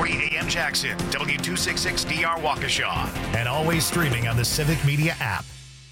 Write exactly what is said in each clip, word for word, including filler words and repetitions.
forty A M Jackson, W two sixty-six D R Waukesha, and always streaming on the Civic Media app.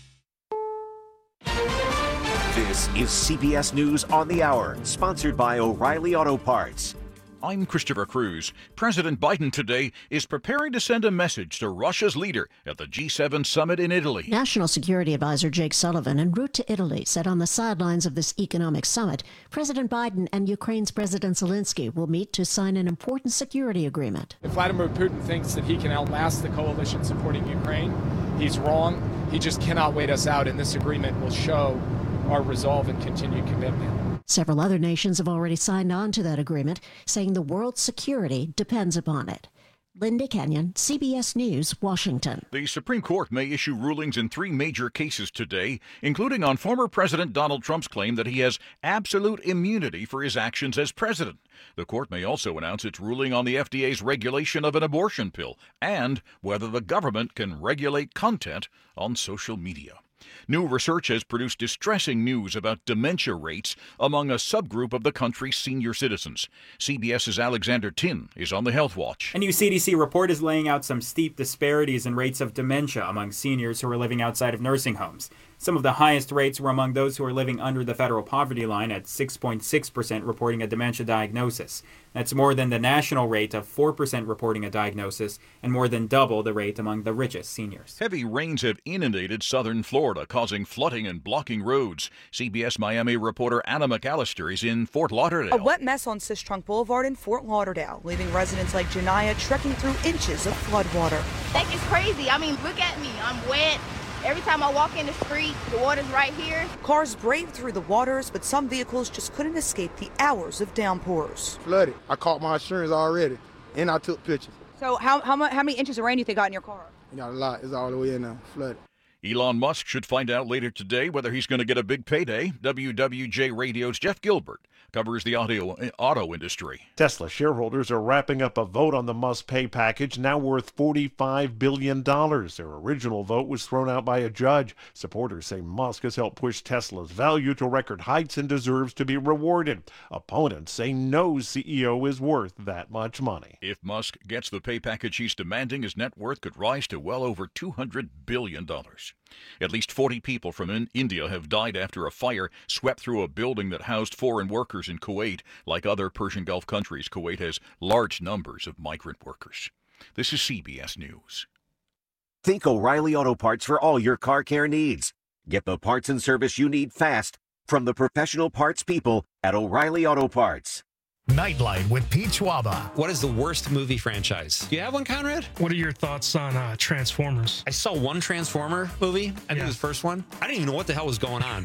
This is C B S News on the Hour, sponsored by O'Reilly Auto Parts. I'm Christopher Cruz. President Biden today is preparing to send a message to Russia's leader at the G seven summit in Italy. National Security Advisor Jake Sullivan, en route to Italy, said on the sidelines of this economic summit, President Biden and Ukraine's President Zelensky will meet to sign an important security agreement. If Vladimir Putin thinks that he can outlast the coalition supporting Ukraine, he's wrong. He just cannot wait us out, and this agreement will show our resolve and continued commitment. Several other nations have already signed on to that agreement, saying the world's security depends upon it. Linda Kenyon, C B S News, Washington. The Supreme Court may issue rulings in three major cases today, including on former President Donald Trump's claim that he has absolute immunity for his actions as president. The court may also announce its ruling on the F D A's regulation of an abortion pill and whether the government can regulate content on social media. New research has produced distressing news about dementia rates among a subgroup of the country's senior citizens. CBS's Alexander Tin is on the Health Watch. A new C D C report is laying out some steep disparities in rates of dementia among seniors who are living outside of nursing homes. Some of the highest rates were among those who are living under the federal poverty line at six point six percent reporting a dementia diagnosis. That's more than the national rate of four percent reporting a diagnosis and more than double the rate among the richest seniors. Heavy rains have inundated southern Florida, causing flooding and blocking roads. C B S Miami reporter Anna McAllister is in Fort Lauderdale. A wet mess on Sistrunk Boulevard in Fort Lauderdale, leaving residents like Janaya trekking through inches of floodwater. That is crazy. I mean, look at me. I'm wet. Every time I walk in the street, the water's right here. Cars braved through the waters, but some vehicles just couldn't escape the hours of downpours. Flooded. I caught my insurance already, and I took pictures. So how how, much, how many inches of rain do you think got in your car? You got a lot. It's all the way in there, flooded. Elon Musk should find out later today whether he's going to get a big payday. W W J Radio's Jeff Gilbert covers the audio, auto industry. Tesla shareholders are wrapping up a vote on the Musk pay package, now worth forty-five billion dollars. Their original vote was thrown out by a judge. Supporters say Musk has helped push Tesla's value to record heights and deserves to be rewarded. Opponents say no C E O is worth that much money. If Musk gets the pay package he's demanding, his net worth could rise to well over two hundred billion dollars. At least forty people from in India have died after a fire swept through a building that housed foreign workers in Kuwait. Like other Persian Gulf countries, Kuwait has large numbers of migrant workers. This is C B S News. Think O'Reilly Auto Parts for all your car care needs. Get the parts and service you need fast from the professional parts people at O'Reilly Auto Parts. Nightlight with Pete Schwaba. What is the worst movie franchise? Do you have one, Conrad? What are your thoughts on uh, Transformers? I saw one Transformer movie. I think yeah. it was the first one. I didn't even know what the hell was going on.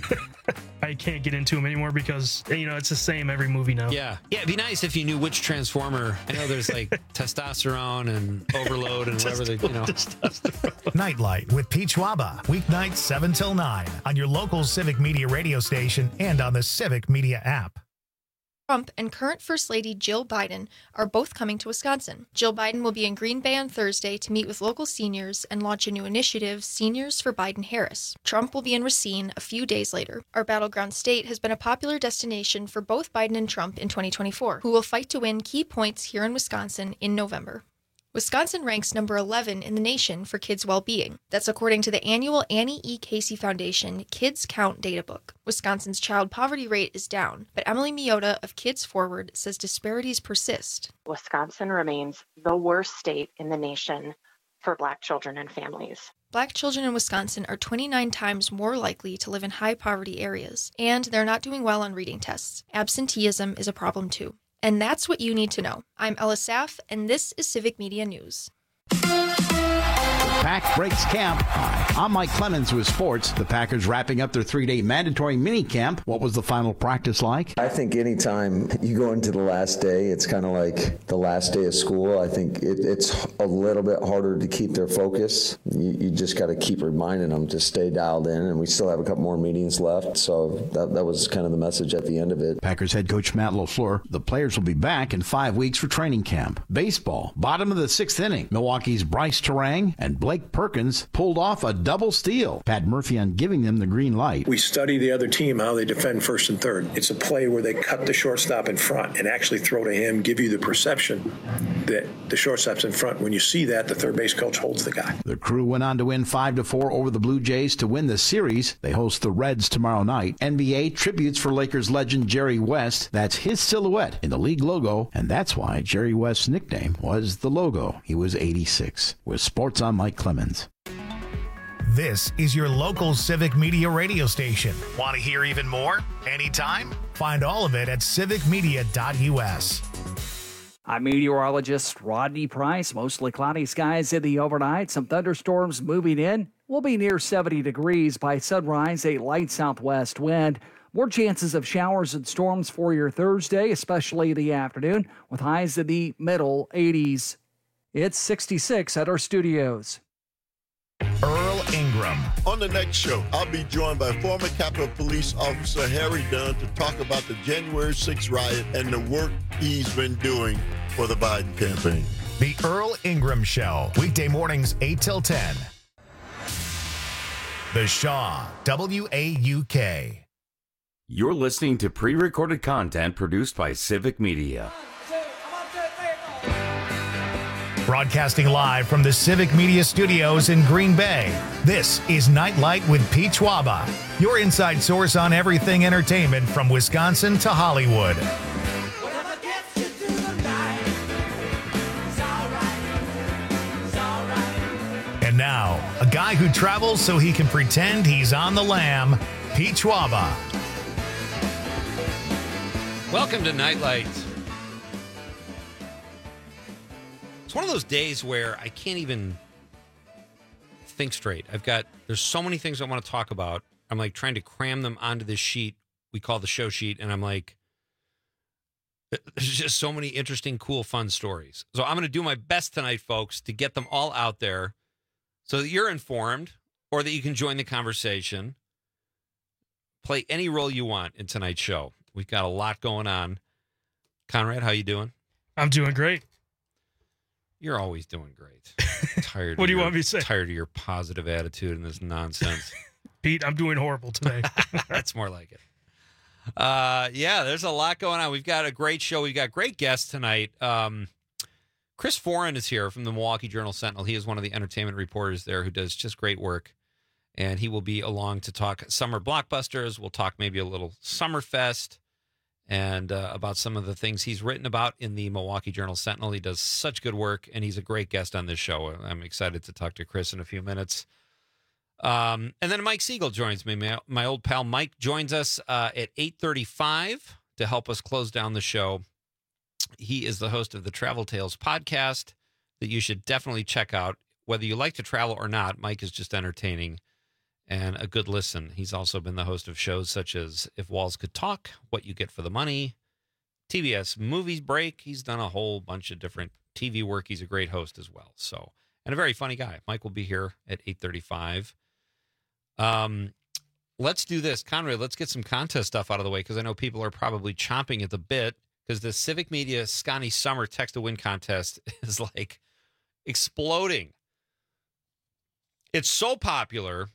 I can't get into them anymore because, you know, it's the same every movie now. Yeah. Yeah, it'd be nice if you knew which Transformer. I know there's like testosterone and overload and whatever they, you know. Nightlight with Pete Schwaba. Weeknights seven till nine on your local Civic Media radio station and on the Civic Media app. Trump and current First Lady Jill Biden are both coming to Wisconsin. Jill Biden will be in Green Bay on Thursday to meet with local seniors and launch a new initiative, Seniors for Biden-Harris. Trump will be in Racine a few days later. Our battleground state has been a popular destination for both Biden and Trump in twenty twenty-four, who will fight to win key points here in Wisconsin in November. Wisconsin ranks number eleven in the nation for kids' well-being. That's according to the annual Annie E. Casey Foundation Kids Count Databook. Wisconsin's child poverty rate is down, but Emily Miota of Kids Forward says disparities persist. Wisconsin remains the worst state in the nation for Black children and families. Black children in Wisconsin are twenty-nine times more likely to live in high-poverty areas, and they're not doing well on reading tests. Absenteeism is a problem, too. And that's what you need to know. I'm Ella Saff, and this is Civic Media News. Pack breaks camp. Hi, I'm Mike Clemens with sports. The Packers wrapping up their three-day mandatory mini camp. What was the final practice like? I think anytime you go into the last day, it's kind of like the last day of school. I think it, it's a little bit harder to keep their focus. You, you just got to keep reminding them to stay dialed in, and we still have a couple more meetings left, so that, that was kind of the message at the end of it. Packers head coach Matt LaFleur. The players will be back in five weeks for training camp. Baseball, bottom of the sixth inning. Milwaukee's Bryce Terang and Blake Perkins pulled off a double steal. Pat Murphy on giving them the green light. We study the other team, how they defend first and third. It's a play where they cut the shortstop in front and actually throw to him, give you the perception that the shortstop's in front. When you see that, the third base coach holds the guy. The Crew went on to win five to four over the Blue Jays to win the series. They host the Reds tomorrow night. N B A tributes for Lakers legend Jerry West. That's his silhouette in the league logo, and that's why Jerry West's nickname was the logo. He was eighty-six. With Sports, I'm Mike Clemens. This is your local Civic Media radio station. Want to hear even more? Anytime? Find all of it at civic media dot u s. I'm meteorologist Rodney Price. Mostly cloudy skies in the overnight. Some thunderstorms moving in. We'll be near seventy degrees by sunrise, a light southwest wind. More chances of showers and storms for your Thursday, especially in the afternoon, with highs in the middle eighties. It's sixty-six at our studios. Earl Ingram. On the next show, I'll be joined by former Capitol Police Officer Harry Dunn to talk about the January sixth riot and the work he's been doing for the Biden campaign. The Earl Ingram Show, weekday mornings eight till ten. The Shaw, W A U K. You're listening to pre-recorded content produced by Civic Media. Broadcasting live from the Civic Media Studios in Green Bay, this is Nightlight with Pete Schwaba, your inside source on everything entertainment from Wisconsin to Hollywood. And now, a guy who travels so he can pretend he's on the lam, Pete Schwaba. Welcome to Nightlight. It's one of those days where I can't even think straight. I've got, there's so many things I want to talk about. I'm like trying to cram them onto this sheet we call the show sheet. And I'm like, there's just so many interesting, cool, fun stories. So I'm going to do my best tonight, folks, to get them all out there so that you're informed or that you can join the conversation. Play any role you want in tonight's show. We've got a lot going on. Conrad, how you doing? I'm doing great. You're always doing great. Tired. What do you your, want me to say? Tired of your positive attitude and this nonsense. Pete, I'm doing horrible today. That's more like it. Uh, yeah, there's a lot going on. We've got a great show. We've got great guests tonight. Um, Chris Foran is here from the Milwaukee Journal-Sentinel. He is one of the entertainment reporters there who does just great work. And he will be along to talk summer blockbusters. We'll talk maybe a little Summerfest and uh, about some of the things he's written about in the Milwaukee Journal-Sentinel. He does such good work, and he's a great guest on this show. I'm excited to talk to Chris in a few minutes. Um, and then Mike Siegel joins me. My, my old pal Mike joins us uh, at eight thirty-five to help us close down the show. He is the host of the Travel Tales podcast that you should definitely check out. Whether you like to travel or not, Mike is just entertaining and a good listen. He's also been the host of shows such as If Walls Could Talk, What You Get for the Money, T B S Movies Break. He's done a whole bunch of different T V work. He's a great host as well. So, and a very funny guy. Mike will be here at eight thirty-five. Um, let's do this. Conrad, let's get some contest stuff out of the way because I know people are probably chomping at the bit because the Civic Media Scotty Summer Text to Win contest is like exploding. It's so popular,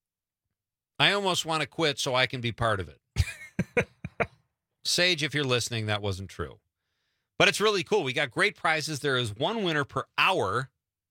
I almost want to quit so I can be part of it. Sage, if you're listening, that wasn't true. But it's really cool. We got great prizes. There is one winner per hour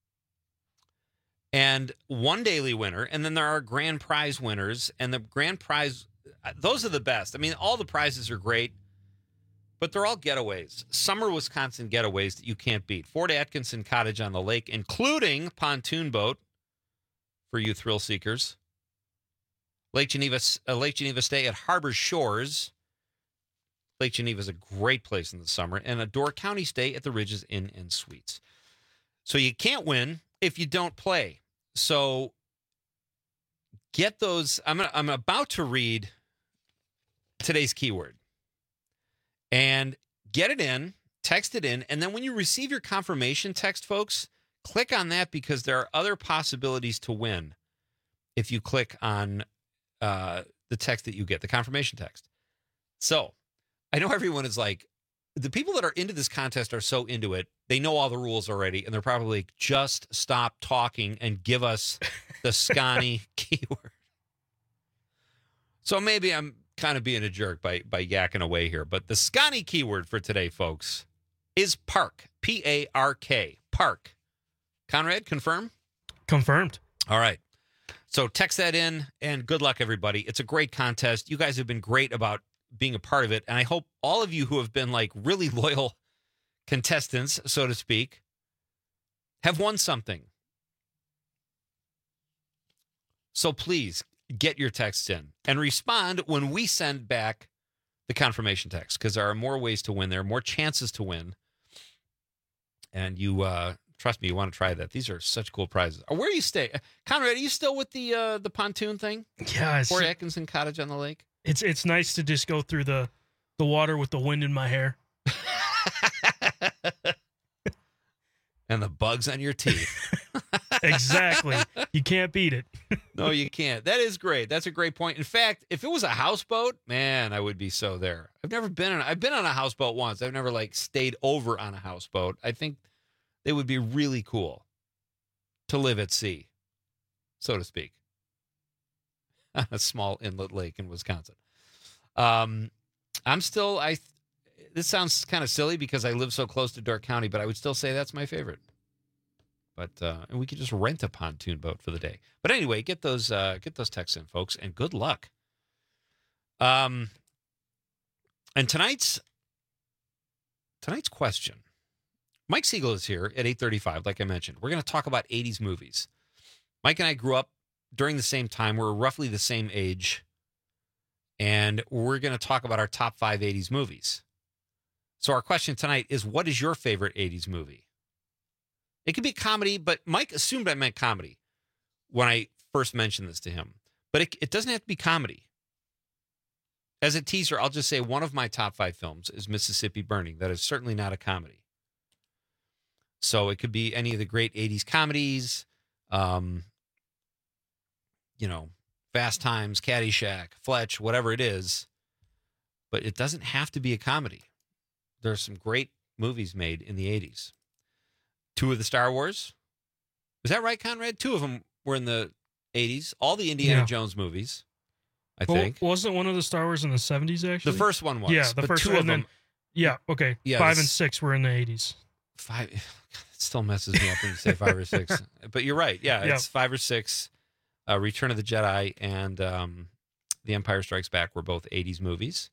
and one daily winner. And then there are grand prize winners. And the grand prize, those are the best. I mean, all the prizes are great, but they're all getaways. Summer Wisconsin getaways that you can't beat. Fort Atkinson Cottage on the lake, including pontoon boat for you thrill seekers. Lake Geneva, uh, Lake Geneva stay at Harbor Shores. Lake Geneva is a great place in the summer. And a Door County stay at the Ridges Inn and Suites. So you can't win if you don't play. So get those. I'm gonna, I'm about to read today's keyword. And get it in, text it in. And then when you receive your confirmation text, folks, click on that because there are other possibilities to win if you click on uh, the text that you get, the confirmation text. So I know everyone is like, the people that are into this contest are so into it. they know all the rules already, and they're probably like, just stop talking and give us the Scotty keyword. So maybe I'm kind of being a jerk by, by yakking away here, but the Scotty keyword for today, folks, is park. P A R K. Park. Conrad, confirm? Confirmed. All right. So text that in, and good luck, everybody. It's a great contest. You guys have been great about being a part of it, and I hope all of you who have been like really loyal contestants, so to speak, have won something. So please get your texts in and respond when we send back the confirmation text, because there are more ways to win. There are more chances to win. And you, uh, trust me, you want to try that. These are such cool prizes. Where do you stay? Conrad, are you still with the uh, the pontoon thing? Yeah. Port Atkinson Cottage on the lake? It's it's nice to just go through the, the water with the wind in my hair. And the bugs on your teeth. Exactly. You can't beat it. No, you can't. That is great. That's a great point. In fact, if it was a houseboat, man, I would be so there. I've never been on I've been on a houseboat once. I've never like stayed over on a houseboat. I think they would be really cool to live at sea, so to speak. On a small inlet lake in Wisconsin. Um, I'm still I this sounds kind of silly because I live so close to Door County, but I would still say that's my favorite. But uh, and we could just rent a pontoon boat for the day. But anyway, get those uh, get those texts in, folks, and good luck. Um, and tonight's tonight's question, Mike Siegel is here at eight thirty-five. Like I mentioned, we're going to talk about eighties movies. Mike and I grew up during the same time. We're roughly the same age, and we're going to talk about our top five eighties movies. So our question tonight is, what is your favorite eighties movie? It could be comedy, but Mike assumed I meant comedy when I first mentioned this to him. But it, it doesn't have to be comedy. As a teaser, I'll just say one of my top five films is Mississippi Burning. That is certainly not a comedy. So it could be any of the great eighties comedies, um, you know, Fast Times, Caddyshack, Fletch, whatever it is. But it doesn't have to be a comedy. There are some great movies made in the eighties. Two of the Star Wars. Is that right, Conrad? Two of them were in the eighties. All the Indiana Yeah. Jones movies, I Well, think. Wasn't one of the Star Wars in the seventies, actually? The first one was. Yeah, the but first two one. of And then, them. yeah, okay. Yeah, Five this- and six were in the eighties. Five. It still messes me up when you say five or six. But you're right. Yeah, Yeah. it's five or six. Uh, Return of the Jedi and um, The Empire Strikes Back were both eighties movies.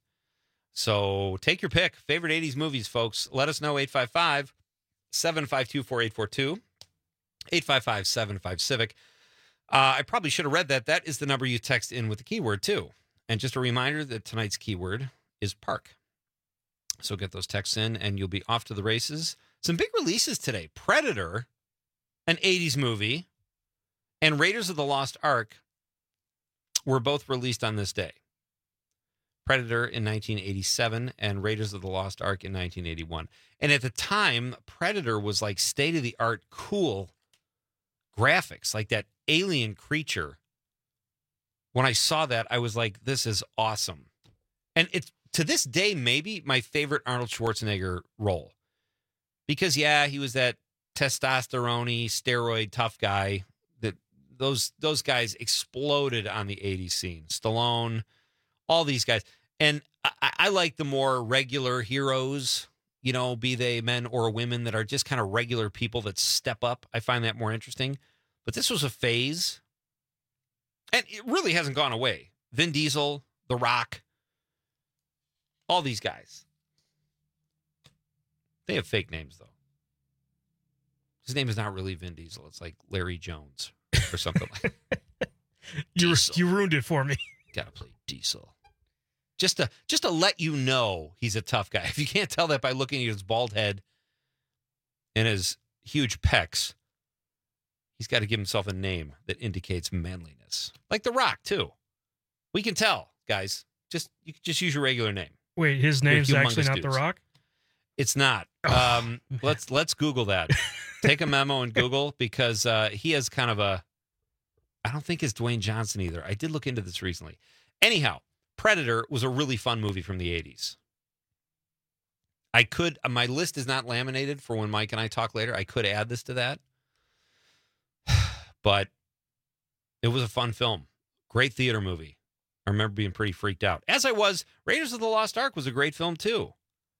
So take your pick. Favorite eighties movies, folks. Let us know. eight five five, seven five two, four eight four two. eight five five, seven five, Civic. Uh, I probably should have read that. That is the number you text in with the keyword, too. And just a reminder that tonight's keyword is park. So get those texts in, and you'll be off to the races. Some big releases today. Predator, an eighties movie, and Raiders of the Lost Ark were both released on this day. Predator in nineteen eighty-seven and Raiders of the Lost Ark in nineteen eighty-one. And at the time, Predator was like state-of-the-art cool graphics, like that alien creature. When I saw that, I was like, this is awesome. And it's, to this day, maybe my favorite Arnold Schwarzenegger role. Because, yeah, he was that testosterone-y, steroid tough guy. That those those guys exploded on the eighties scene. Stallone, all these guys. And I, I like the more regular heroes, you know, be they men or women that are just kind of regular people that step up. I find that more interesting. But this was a phase, and it really hasn't gone away. Vin Diesel, The Rock, all these guys. They have fake names, though. His name is not really Vin Diesel. It's like Larry Jones or something like that. You, you ruined it for me. Gotta play Diesel. Just to just to let you know he's a tough guy. If you can't tell that by looking at his bald head and his huge pecs, he's got to give himself a name that indicates manliness. Like The Rock, too. We can tell, guys. Just you can just use your regular name. Wait, his You're name's actually humongous not dudes. The Rock? It's not. Um, let's let's Google that. Take a memo and Google, because uh, he has kind of a, I don't think it's Dwayne Johnson either. I did look into this recently. Anyhow, Predator was a really fun movie from the eighties. I could, my list is not laminated for when Mike and I talk later. I could add this to that. But it was a fun film. Great theater movie. I remember being pretty freaked out. As I was, Raiders of the Lost Ark was a great film too.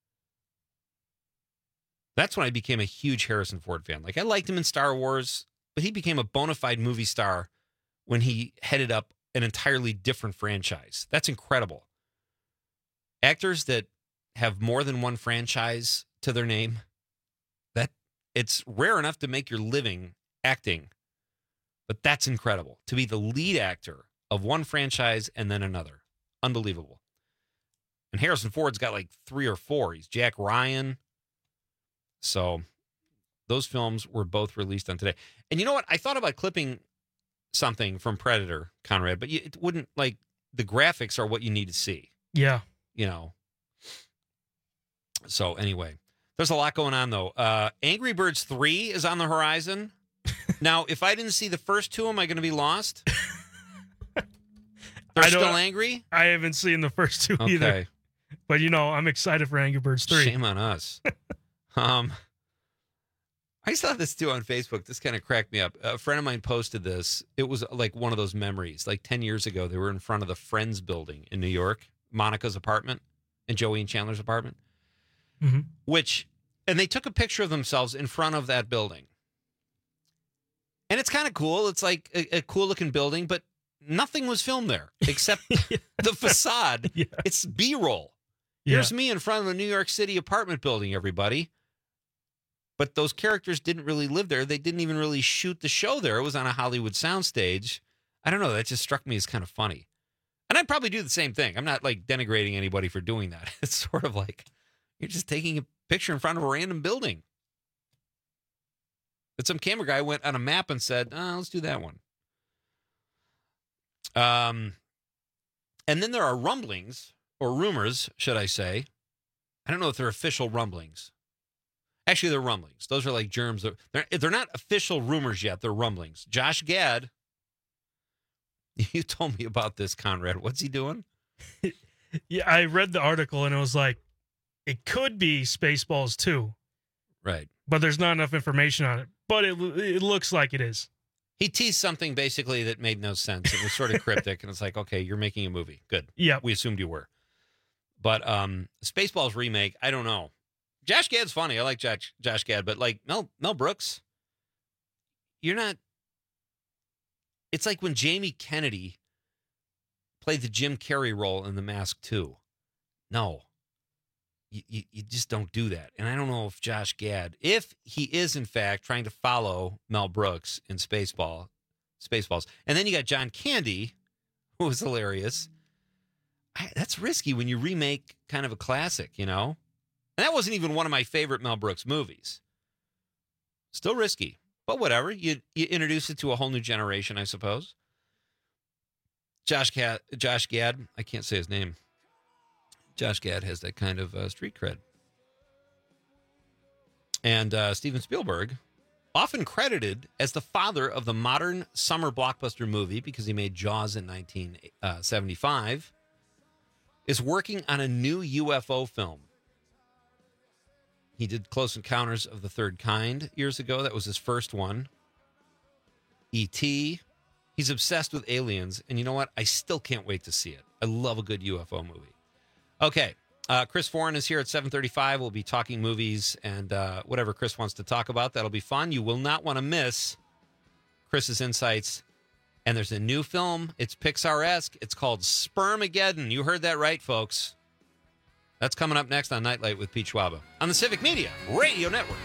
That's when I became a huge Harrison Ford fan. Like, I liked him in Star Wars, but he became a bona fide movie star when he headed up an entirely different franchise. That's incredible. Actors that have more than one franchise to their name, that it's rare enough to make your living acting, but that's incredible. To be the lead actor of one franchise and then another. Unbelievable. And Harrison Ford's got like three or four. He's Jack Ryan. So those films were both released on today. And you know what? I thought about clipping something from Predator, Conrad, but you, it wouldn't, like, the graphics are what you need to see. Yeah. You know. So anyway, there's a lot going on, though. Uh, Angry Birds three is on the horizon. Now, if I didn't see the first two, am I going to be lost? They're I still angry? I haven't seen the first two Okay. either. But, you know, I'm excited for Angry Birds three. Shame on us. um, I saw this, too, on Facebook. This kind of cracked me up. A friend of mine posted this. It was like one of those memories. Like ten years ago, they were in front of the Friends building in New York, Monica's apartment and Joey and Chandler's apartment, mm-hmm. which, and they took a picture of themselves in front of that building. And it's kind of cool. It's like a, a cool-looking building, but nothing was filmed there except the facade. Yeah. It's B-roll. Yeah. Here's me in front of a New York City apartment building, everybody. But those characters didn't really live there. They didn't even really shoot the show there. It was on a Hollywood soundstage. I don't know. That just struck me as kind of funny. And I'd probably do the same thing. I'm not, like, denigrating anybody for doing that. It's sort of like you're just taking a picture in front of a random building. But some camera guy went on a map and said, oh, let's do that one. Um, and then there are rumblings, or rumors, should I say. I don't know if they're official rumblings. Actually, they're rumblings. Those are like germs. They're, they're not official rumors yet. They're rumblings. Josh Gad, you told me about this, Conrad. What's he doing? Yeah, I read the article, and it was like, it could be Spaceballs two. Right. But there's not enough information on it. But it it looks like it is. He teased something basically that made no sense. It was sort of cryptic, and it's like, okay, you're making a movie. Good. Yeah. We assumed you were. But um, Spaceballs remake, I don't know. Josh Gad's funny. I like Josh, Josh Gad, but like Mel, Mel Brooks, you're not. It's like when Jamie Kennedy played the Jim Carrey role in The Mask two. No. You, you, you just don't do that. And I don't know if Josh Gad, if he is in fact trying to follow Mel Brooks in Spaceball, Spaceballs. And then you got John Candy, who was hilarious. I, that's risky when you remake kind of a classic, you know? And that wasn't even one of my favorite Mel Brooks movies. Still risky, but whatever. You you introduce it to a whole new generation, I suppose. Josh Gad, Josh Gad, I can't say his name. Josh Gad has that kind of uh, street cred. And uh, Steven Spielberg, often credited as the father of the modern summer blockbuster movie because he made Jaws in nineteen seventy-five, is working on a new U F O film. He did Close Encounters of the Third Kind years ago. That was his first one. E T He's obsessed with aliens. And you know what? I still can't wait to see it. I love a good U F O movie. Okay. Uh, Chris Foran is here at seven thirty-five. We'll be talking movies and uh, whatever Chris wants to talk about. That'll be fun. You will not want to miss Chris's insights. And there's a new film. It's Pixar-esque. It's called Spermageddon. You heard that right, folks. That's coming up next on Nightlight with Pete Schwaba on the Civic Media Radio Network.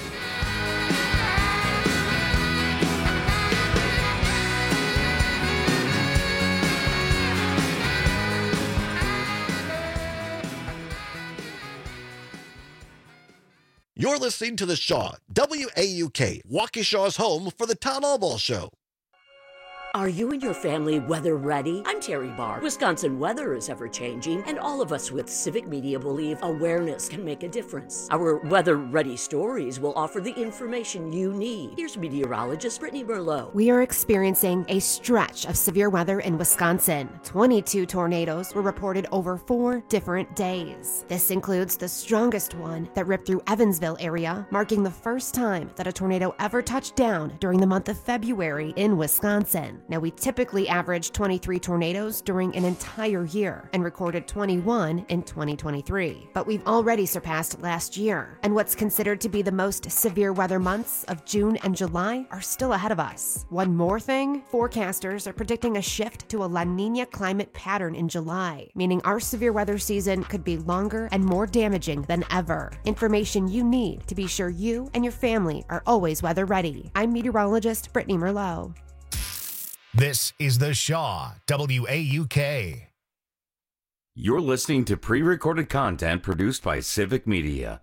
You're listening to The Shaw, W A U K, Waukesha's home for the Town Allball Show. Are you and your family weather ready? I'm Terry Barr. Wisconsin weather is ever changing, and all of us with Civic Media believe awareness can make a difference. Our weather ready stories will offer the information you need. Here's meteorologist Brittany Merlot. We are experiencing a stretch of severe weather in Wisconsin. twenty-two tornadoes were reported over four different days. This includes the strongest one that ripped through Evansville area, marking the first time that a tornado ever touched down during the month of February in Wisconsin. Now, we typically average twenty-three tornadoes during an entire year and recorded twenty-one in twenty twenty-three. But we've already surpassed last year, and what's considered to be the most severe weather months of June and July are still ahead of us. One more thing, forecasters are predicting a shift to a La Niña climate pattern in July, meaning our severe weather season could be longer and more damaging than ever. Information you need to be sure you and your family are always weather ready. I'm meteorologist Brittany Merlot. This is The Shaw, W A U K. You're listening to pre-recorded content produced by Civic Media.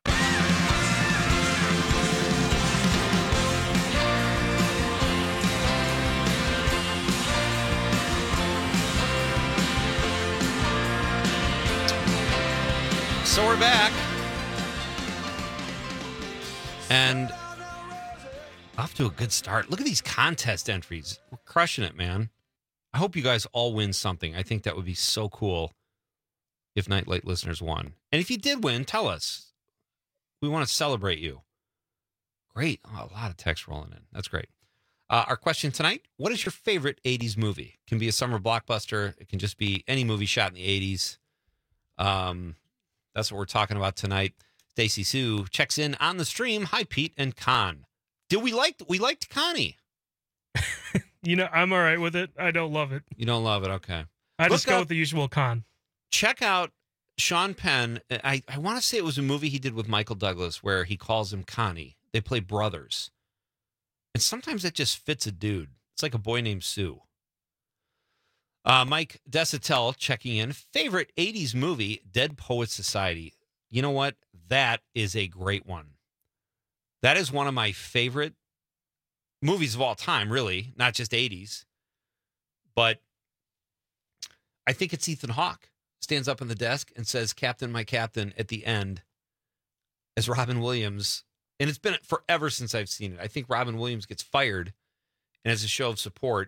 So we're back. And off to a good start. Look at these contest entries. We're crushing it, man. I hope you guys all win something. I think that would be so cool if Nightlight listeners won. And if you did win, tell us. We want to celebrate you. Great. Oh, a lot of text rolling in. That's great. Uh, our question tonight, what is your favorite eighties movie? It can be a summer blockbuster. It can just be any movie shot in the eighties. Um, that's what we're talking about tonight. Stacy Sue checks in on the stream. Hi, Pete and Con. Did we like we liked Connie? You know, I'm all right with it. I don't love it. You don't love it, okay. I just Look go up, with the usual Con. Check out Sean Penn. I, I want to say it was a movie he did with Michael Douglas where he calls him Connie. They play brothers. And sometimes that just fits a dude. It's like a boy named Sue. Uh, Mike Desatel checking in. Favorite eighties movie, Dead Poets Society. You know what? That is a great one. That is one of my favorite movies of all time, really, not just eighties. But I think it's Ethan Hawke. Stands up on the desk and says, "Captain, my captain," at the end as Robin Williams. And it's been forever since I've seen it. I think Robin Williams gets fired. And as a show of support,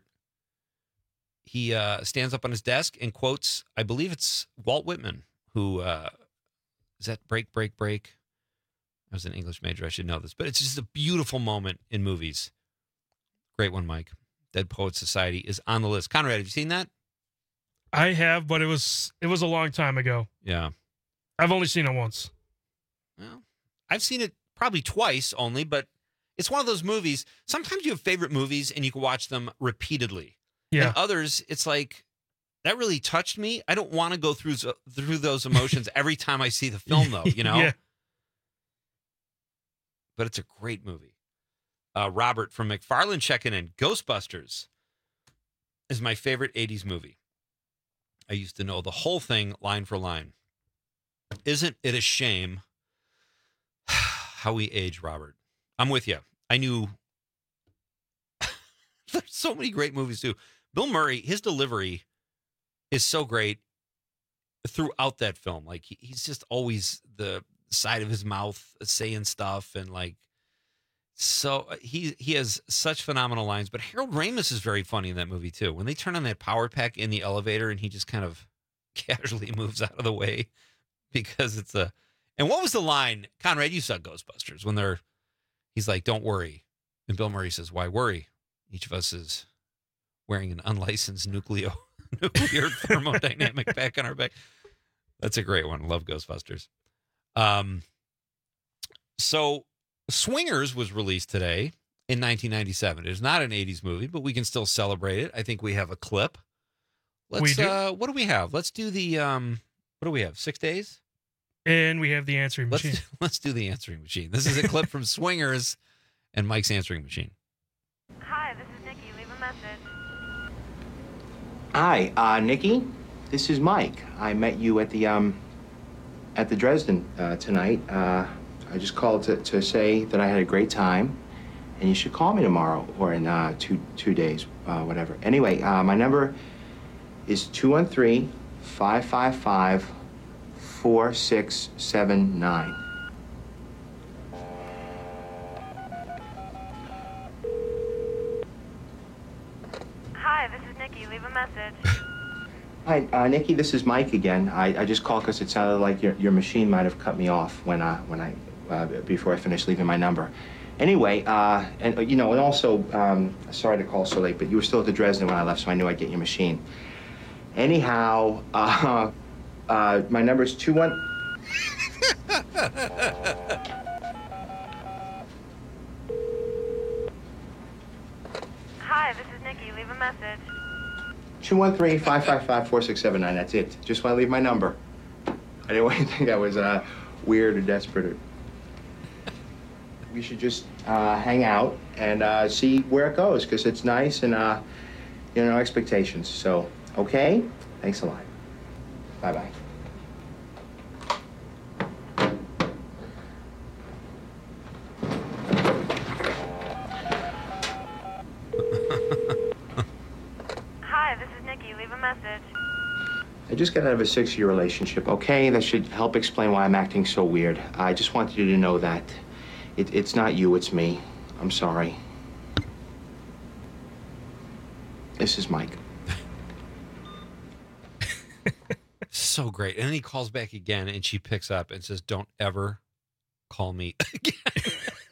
he uh, stands up on his desk and quotes, I believe it's Walt Whitman, who, uh, is that Break, Break, Break? I was an English major. I should know this. But it's just a beautiful moment in movies. Great one, Mike. Dead Poets Society is on the list. Conrad, have you seen that? I have, but it was it was a long time ago. Yeah. I've only seen it once. Well, I've seen it probably twice only, but it's one of those movies. Sometimes you have favorite movies and you can watch them repeatedly. Yeah. And others, it's like, that really touched me. I don't want to go through through those emotions every time I see the film, though, you know? Yeah. But it's a great movie. Uh, Robert from McFarland checking in. Ghostbusters is my favorite eighties movie. I used to know the whole thing line for line. Isn't it a shame how we age, Robert? I'm with you. I knew there's so many great movies, too. Bill Murray, his delivery is so great throughout that film. Like, he, he's just always the side of his mouth saying stuff, and like, so he he has such phenomenal lines. But Harold Ramis is very funny in that movie too. When they turn on that power pack in the elevator and he just kind of casually moves out of the way because it's a. And what was the line, Conrad? You saw Ghostbusters when they're. He's like, "Don't worry," and Bill Murray says, "Why worry? Each of us is wearing an unlicensed nucleo nuclear thermodynamic pack on our back." That's a great one. Love Ghostbusters. Um. So. Swingers was released today in nineteen ninety-seven. It is not an eighties movie, but we can still celebrate it. I think we have a clip. Let's, we do. Uh, what do we have? Let's do the, um, what do we have? Six days? And we have the answering let's, machine. Let's do the answering machine. This is a clip from Swingers and Mike's answering machine. Hi, this is Nikki. Leave a message. Hi, uh, Nikki. This is Mike. I met you at the, um, at the Dresden uh, tonight. Uh, I just called to, to say that I had a great time, and you should call me tomorrow or in uh, two two days, uh, whatever. Anyway, uh, my number is two one three, five five five, four six seven nine. Hi, this is Nikki. Leave a message. Hi, uh, Nikki. This is Mike again. I, I just called because it sounded like your, your machine might have cut me off when I when I uh, before I finished leaving my number. Anyway, uh, and uh, you know, and also, um, sorry to call so late, but you were still at the Dresden when I left, so I knew I'd get your machine. Anyhow, uh, uh, my number is two one. Hi, this is Nikki. Leave a message. two one three, five five five, four six seven nine. That's it. Just want to leave my number. I didn't want you to think I was uh, weird or desperate. Or... We should just uh, hang out and uh, see where it goes, because it's nice and, uh, you know, no expectations. So, okay? Thanks a lot. Bye-bye. Hi, this is Nikki. Leave a message. I just got out of a six-year relationship, okay? That should help explain why I'm acting so weird. I just wanted you to know that. It, it's not you, it's me. I'm sorry. This is Mike. So great. And then he calls back again, and she picks up and says, don't ever call me again.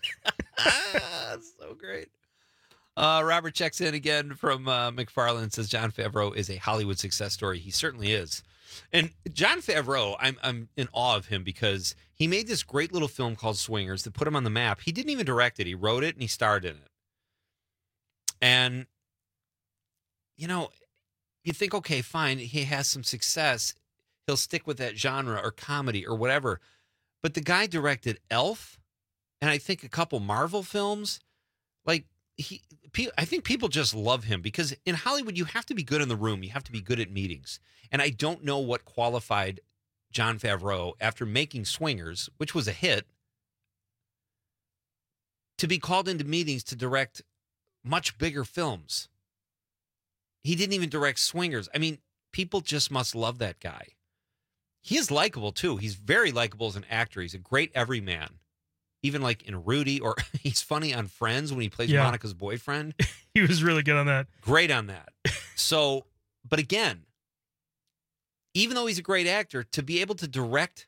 So great. Uh, Robert checks in again from uh, McFarland, says Jon Favreau is a Hollywood success story. He certainly is. And Jon Favreau, I'm I'm in awe of him because he made this great little film called Swingers that put him on the map. He didn't even direct it. He wrote it and he starred in it. And, you know, you think, okay, fine, he has some success. He'll stick with that genre or comedy or whatever. But the guy directed Elf and I think a couple Marvel films. Like, he, I think people just love him because in Hollywood, you have to be good in the room. You have to be good at meetings. And I don't know what qualified Jon Favreau, after making Swingers, which was a hit, to be called into meetings to direct much bigger films. He didn't even direct Swingers. I mean, people just must love that guy. He is likable, too. He's very likable as an actor. He's a great everyman. Even like in Rudy, or he's funny on Friends when he plays Yeah. Monica's boyfriend. He was really good on that. Great on that. So, but again, even though he's a great actor, to be able to direct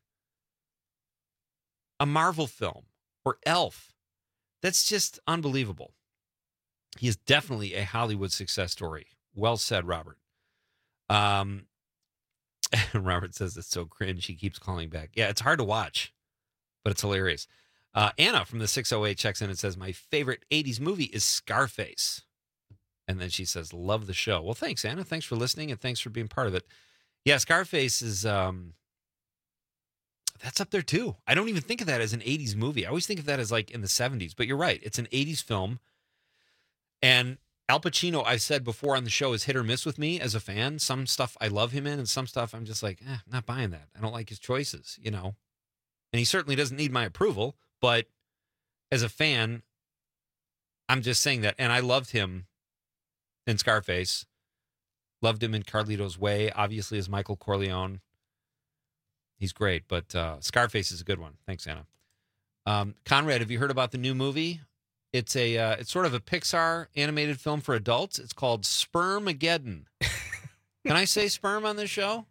a Marvel film or Elf, that's just unbelievable. He is definitely a Hollywood success story. Well said, Robert. Um, Robert says it's so cringe. He keeps calling back. Yeah, it's hard to watch, but it's hilarious. Uh, Anna from the six oh eight checks in and says, my favorite eighties movie is Scarface. And then she says, love the show. Well, thanks, Anna. Thanks for listening and thanks for being part of it. Yeah, Scarface is, um, that's up there too. I don't even think of that as an eighties movie. I always think of that as like in the seventies, but you're right. It's an eighties film. And Al Pacino, I've said before on the show, is hit or miss with me as a fan. Some stuff I love him in and some stuff I'm just like, eh, I'm not buying that. I don't like his choices, you know. And he certainly doesn't need my approval. But as a fan, I'm just saying that. And I loved him in Scarface. Loved him in Carlito's Way, obviously, as Michael Corleone. He's great. But uh, Scarface is a good one. Thanks, Anna. Um, Conrad, have you heard about the new movie? It's a uh, it's sort of a Pixar animated film for adults. It's called Spermageddon. Can I say sperm on this show?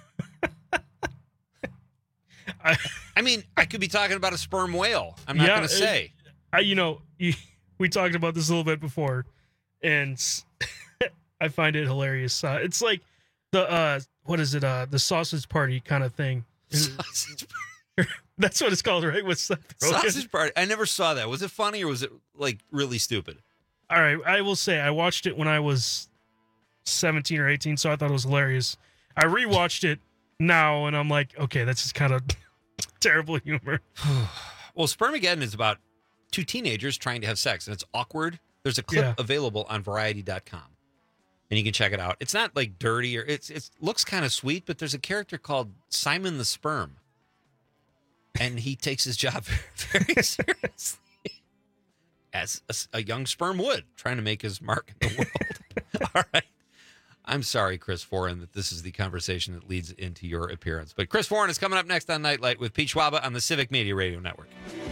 I, I mean, I could be talking about a sperm whale. I'm not Yeah, going to say. it- I, you know, you, we talked about this a little bit before, and I find it hilarious. Uh, it's like the uh, what is it? Uh, the sausage party kind of thing. Sausage That's what it's called, right? With Seth Rogen. Sausage Party. I never saw that. Was it funny or was it like really stupid? All right, I will say I watched it when I was seventeen or eighteen, so I thought it was hilarious. I rewatched it now, and I'm like, okay, that's just kind of terrible humor. Well, Spermageddon is about two teenagers trying to have sex, and it's awkward. There's a clip Yeah. available on variety dot com, and you can check it out. It's not like dirty or it's it looks kind of sweet, but there's a character called Simon the Sperm, and he takes his job very seriously. as a, a young sperm would, trying to make his mark in the world. All right. I'm sorry, Chris Foran, that this is the conversation that leads into your appearance. But Chris Foran is coming up next on Nightlight with Pete Schwaba on the Civic Media Radio Network.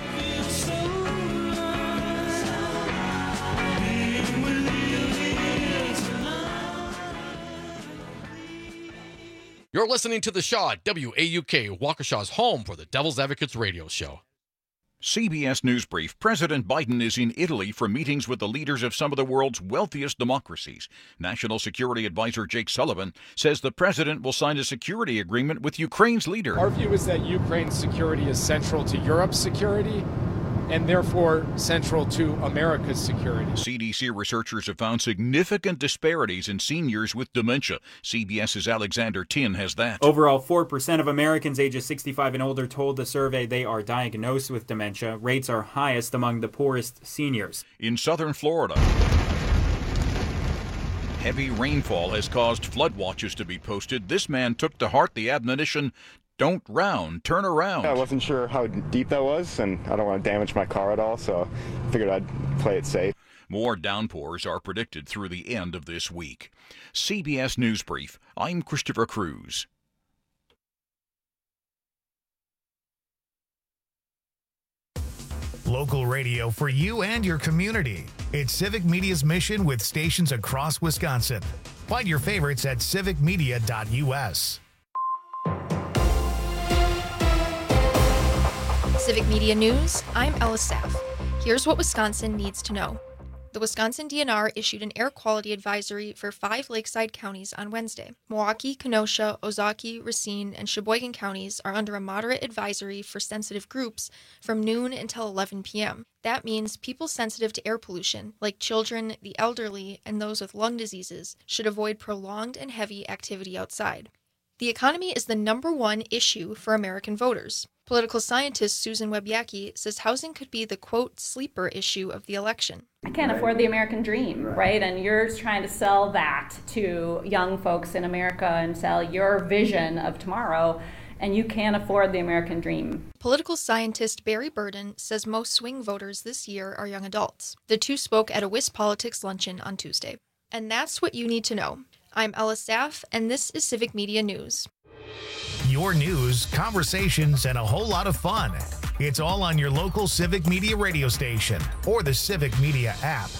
You're listening to The Shaw at W A U K, Waukesha's home for the Devil's Advocates radio show. C B S News Brief. President Biden is in Italy for meetings with the leaders of some of the world's wealthiest democracies. National Security Advisor Jake Sullivan says the president will sign a security agreement with Ukraine's leader. Our view is that Ukraine's security is central to Europe's security and therefore central to America's security. C D C researchers have found significant disparities in seniors with dementia. CBS's Alexander Tin has that. Overall, four percent of Americans ages sixty-five and older told the survey they are diagnosed with dementia. Rates are highest among the poorest seniors. In southern Florida, heavy rainfall has caused flood watches to be posted. This man took to heart the admonition, don't round, turn around. I wasn't sure how deep that was, and I don't want to damage my car at all, so I figured I'd play it safe. More downpours are predicted through the end of this week. C B S News Brief. I'm Christopher Cruz. Local radio for you and your community. It's Civic Media's mission with stations across Wisconsin. Find your favorites at civic media dot U S. Civic Media News, I'm Ella Staff. Here's what Wisconsin needs to know. The Wisconsin D N R issued an air quality advisory for five lakeside counties on Wednesday. Milwaukee, Kenosha, Ozaukee, Racine, and Sheboygan counties are under a moderate advisory for sensitive groups from noon until eleven p.m. That means people sensitive to air pollution, like children, the elderly, and those with lung diseases, should avoid prolonged and heavy activity outside. The economy is the number one issue for American voters. Political scientist Susan Webjacki says housing could be the, quote, sleeper issue of the election. I can't afford the American dream, right? And you're trying to sell that to young folks in America and sell your vision of tomorrow, and you can't afford the American dream. Political scientist Barry Burden says most swing voters this year are young adults. The two spoke at a WisPolitics luncheon on Tuesday. And that's what you need to know. I'm Ella Staff, and this is Civic Media News. Your news, conversations, and a whole lot of fun. It's all on your local Civic Media radio station or the Civic Media app.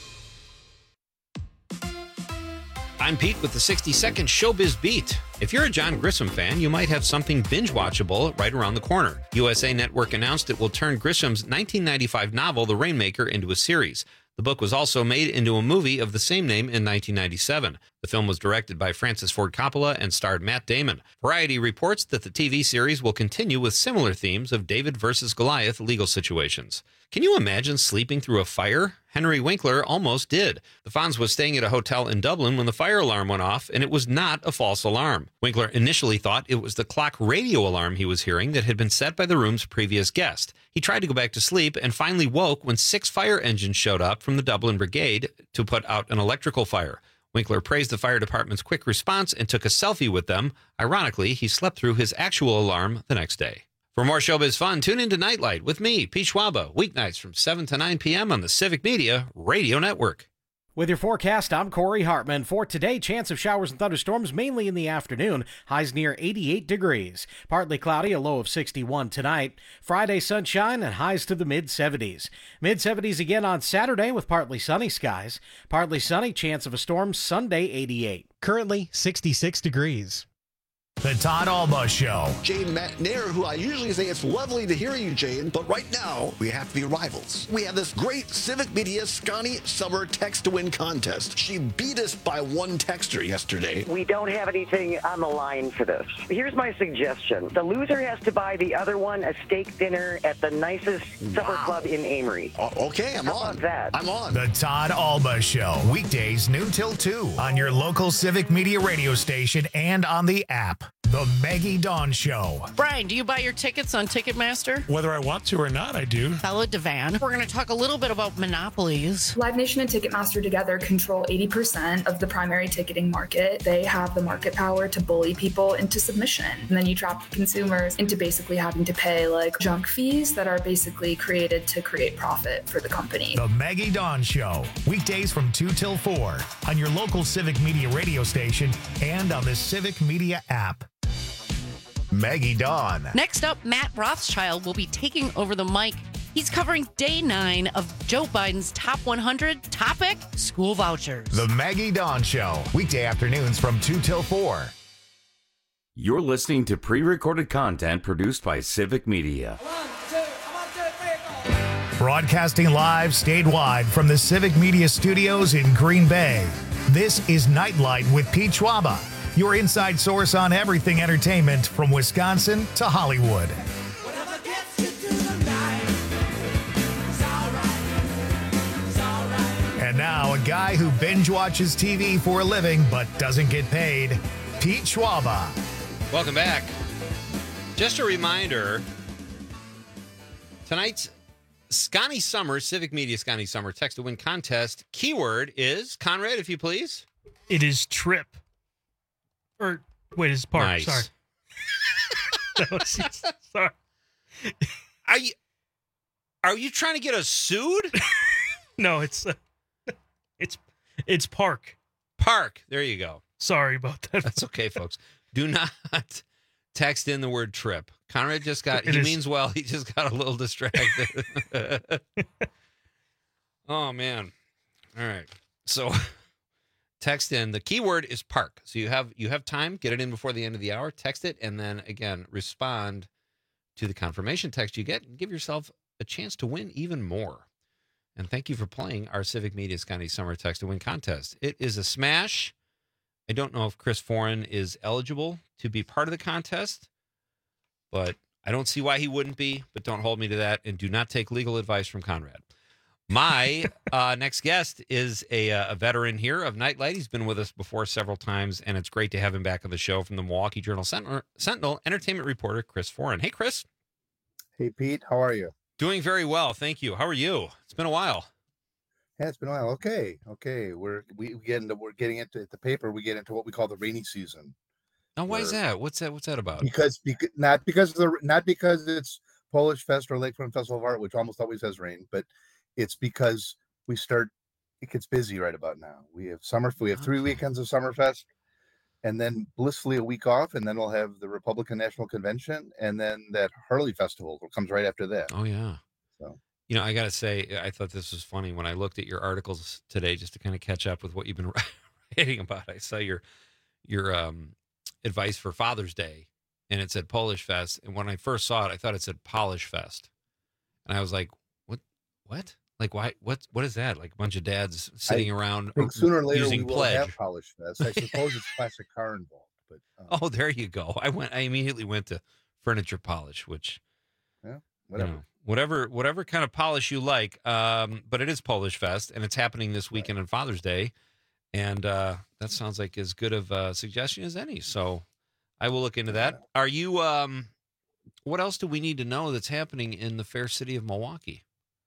I'm Pete with the sixty second Showbiz Beat. If you're a John Grisham fan, you might have something binge-watchable right around the corner. U S A Network announced it will turn Grisham's nineteen ninety-five novel, The Rainmaker, into a series. The book was also made into a movie of the same name in nineteen ninety-seven. The film was directed by Francis Ford Coppola and starred Matt Damon. Variety reports that the T V series will continue with similar themes of David versus Goliath legal situations. Can you imagine sleeping through a fire? Henry Winkler almost did. The Fonz was staying at a hotel in Dublin when the fire alarm went off, and it was not a false alarm. Winkler initially thought it was the clock radio alarm he was hearing that had been set by the room's previous guest. He tried to go back to sleep and finally woke when six fire engines showed up from the Dublin Brigade to put out an electrical fire. Winkler praised the fire department's quick response and took a selfie with them. Ironically, he slept through his actual alarm the next day. For more showbiz fun, tune into Nightlight with me, Pete Schwaba, weeknights from seven to nine p.m. on the Civic Media Radio Network. With your forecast, I'm Corey Hartman. For today, chance of showers and thunderstorms mainly in the afternoon. Highs near eighty-eight degrees. Partly cloudy, a low of sixty-one tonight. Friday, sunshine and highs to the mid seventies. mid seventies again on Saturday with partly sunny skies. Partly sunny, chance of a storm Sunday, eighty-eight. Currently, sixty-six degrees. The Todd Alba Show. Jane Nair, who I usually say it's lovely to hear you, Jane, but right now we have to be rivals. We have this great Civic Media Scotty Summer Text to Win contest. She beat us by one texter yesterday. We don't have anything on the line for this. Here's my suggestion. The loser has to buy the other one a steak dinner at the nicest wow. supper club in Amory. O- okay, I'm How on. About that? I'm on. The Todd Alba Show. Weekdays noon till two on your local Civic Media radio station and on the app. The Maggie Dawn Show. Brian, do you buy your tickets on Ticketmaster? Whether I want to or not, I do. Bella Devan. We're going to talk a little bit about monopolies. Live Nation and Ticketmaster together control eighty percent of the primary ticketing market. They have the market power to bully people into submission. And then you trap consumers into basically having to pay like junk fees that are basically created to create profit for the company. The Maggie Dawn Show. Weekdays from two till four on your local Civic Media radio station and on the Civic Media app. Maggie Dawn. Next up, Matt Rothschild will be taking over the mic. He's covering day nine of Joe Biden's top one hundred topic, school vouchers. The Maggie Dawn Show. Weekday afternoons from two till four. You're listening to pre-recorded content produced by Civic Media. Broadcasting live statewide from the Civic Media Studios in Green Bay. This is Nightlight with Pete Schwaba, your inside source on everything entertainment from Wisconsin to Hollywood. And now, a guy who binge watches T V for a living but doesn't get paid, Pete Schwaba. Welcome back. Just a reminder, tonight's Scotty Summer, Civic Media Scotty Summer Text to Win contest. Keyword is, Conrad, if you please. It is trip. Or, wait, it's park. Nice. Sorry. That was, sorry. Are you, are you trying to get us sued? No, it's, uh, it's, it's park. Park. There you go. Sorry about that. That's okay, folks. Do not text in the word trip. Conrad just got, It he is- means well, he just got a little distracted. Oh, man. All right. So text in. The keyword is park. So you have you have time. Get it in before the end of the hour. Text it, and then, again, respond to the confirmation text you get and give yourself a chance to win even more. And thank you for playing our Civic Media Scotty Summer Text to Win contest. It is a smash. I don't know if Chris Foran is eligible to be part of the contest, but I don't see why he wouldn't be, but don't hold me to that, and do not take legal advice from Conrad. My uh, next guest is a, uh, a veteran here of Nightlight. He's been with us before several times, and it's great to have him back on the show from the Milwaukee Journal Sentinel, Sentinel entertainment reporter Chris Foran. Hey, Chris. Hey, Pete. How are you? Doing very well, thank you. How are you? It's been a while. Yeah, it's been a while. Okay, okay. We're we, we get into we're getting into the paper. We get into what we call the rainy season. Now, why is Where- that? What's that? What's that about? Because, because not because of the not because it's Polish Fest or Lakefront Festival of Art, which almost always has rain, but it's because we start. It gets busy right about now. We have summer. We have three weekends of Summerfest, and then blissfully a week off, and then we'll have the Republican National Convention, and then that Harley Festival comes right after that. Oh yeah. So You know, I got to say, I thought this was funny when I looked at your articles today, just to kind of catch up with what you've been writing about. I saw your your um, advice for Father's Day, and it said Polish Fest. And when I first saw it, I thought it said Polish Fest, and I was like, "What? What? Like, why? What? What is that? Like a bunch of dads sitting I around think sooner or later using we will pledge?" have Polish Fest. I suppose it's classic car involved, but um, Oh, there you go. I went. I immediately went to furniture polish, which yeah, you whatever. know, whatever, whatever kind of polish you like. Um, but it is Polish Fest, and it's happening this weekend on Father's Day, and uh, that sounds like as good of a suggestion as any. So I will look into that. Are you? Um, what else do we need to know that's happening in the fair city of Milwaukee?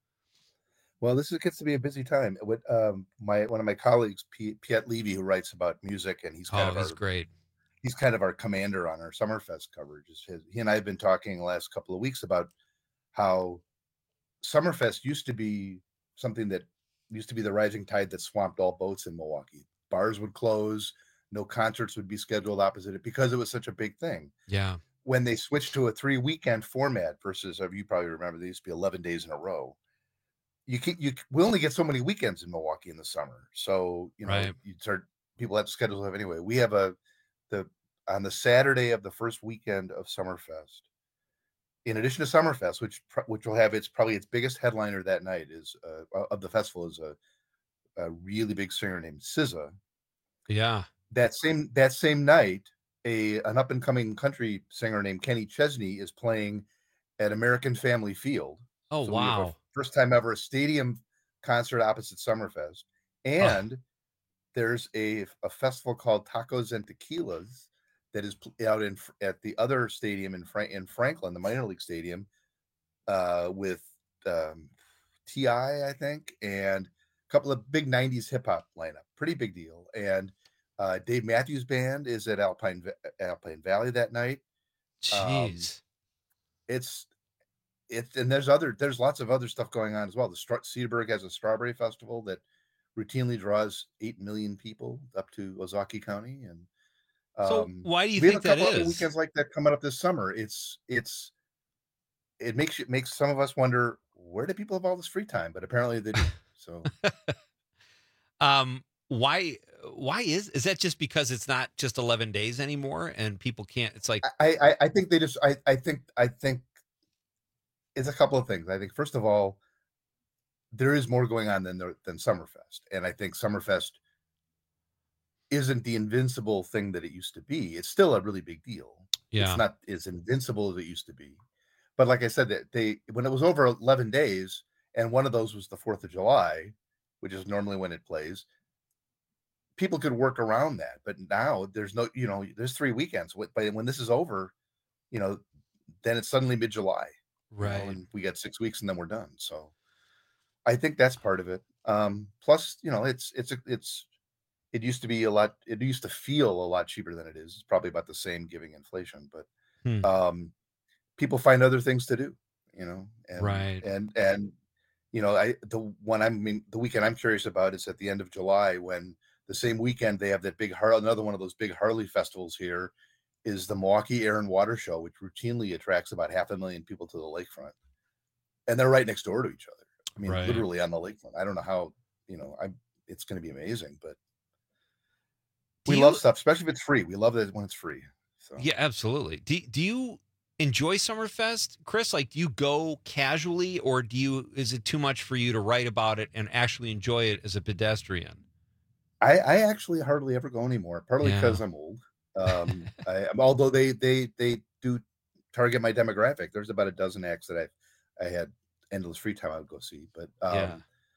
Well, this is, gets to be a busy time. What um, my one of my colleagues, P- Piet Levy, who writes about music, and he's kind Oh, of he's our, great. He's kind of our commander on our Summerfest coverage. Is his, he and I have been talking the last couple of weeks about how Summerfest used to be something that used to be the rising tide that swamped all boats in Milwaukee. Bars would close, no concerts would be scheduled opposite it because it was such a big thing. Yeah. When they switched to a three weekend format versus, uh, you probably remember, they used to be eleven days in a row. You can you we only get so many weekends in Milwaukee in the summer, so you know Right. you start people have to schedule have anyway. We have a the on the Saturday of the first weekend of Summerfest. In addition to Summerfest, which pr- which will have its probably its biggest headliner that night is uh, of the festival is a a really big singer named S Z A. Yeah. That same that same night, a an up and coming country singer named Kenny Chesney is playing at American Family Field. Oh, So we have a wow. first time ever a stadium concert opposite Summerfest. And there's a, a festival called Tacos and Tequilas that is out in at the other stadium in Frank in Franklin, the minor league stadium, uh, with um, T I, I think, and a couple of big nineties hip hop lineup. Pretty big deal. And uh, Dave Matthews Band is at Alpine Alpine Valley that night. Jeez, um, it's it's and there's other there's lots of other stuff going on as well. The Stra- Cedarburg has a strawberry festival that routinely draws eight million people up to Ozaukee County, and um, so why do you we think have a that couple is? Other weekends like that coming up this summer. It's it's it makes it makes some of us wonder, where do people have all this free time? But apparently they do. So, um, why why is is that just because it's not just eleven days anymore and people can't? It's like I I, I think they just I I think I think it's a couple of things. I think first of all, there is more going on than there, than Summerfest, and I think Summerfest isn't the invincible thing that it used to be. It's still a really big deal. Yeah. It's not as invincible as it used to be. But like I said, that they when it was over eleven days, and one of those was the fourth of July, which is normally when it plays, people could work around that. But now there's no, you know, there's three weekends. But when this is over, you know, then it's suddenly mid-July. Right. You know, and we got six weeks and then we're done. So I think that's part of it. Um, plus, you know, it's it's a, it's it used to be a lot. It used to feel a lot cheaper than it is. It's probably about the same, giving inflation, but Hmm. um, people find other things to do. You know, and, Right. And and you know, I the one I mean the weekend I'm curious about is at the end of July, when the same weekend they have that big Har another one of those big Harley festivals here, is the Milwaukee Air and Water Show, which routinely attracts about half a million people to the lakefront, and they're right next door to each other. I mean, Right. literally on the lakefront. I don't know how, you know, I it's going to be amazing, but Do we you- love stuff, especially if it's free. We love it when it's free. So Yeah, absolutely. Do do you enjoy Summerfest, Chris? Like, do you go casually, or do you? Is it too much for you to write about it and actually enjoy it as a pedestrian? I, I actually hardly ever go anymore, partly Yeah. because I'm old. Um, I, although they they they do target my demographic. There's about a dozen acts that I I had endless free time I would go see, but um, Yeah.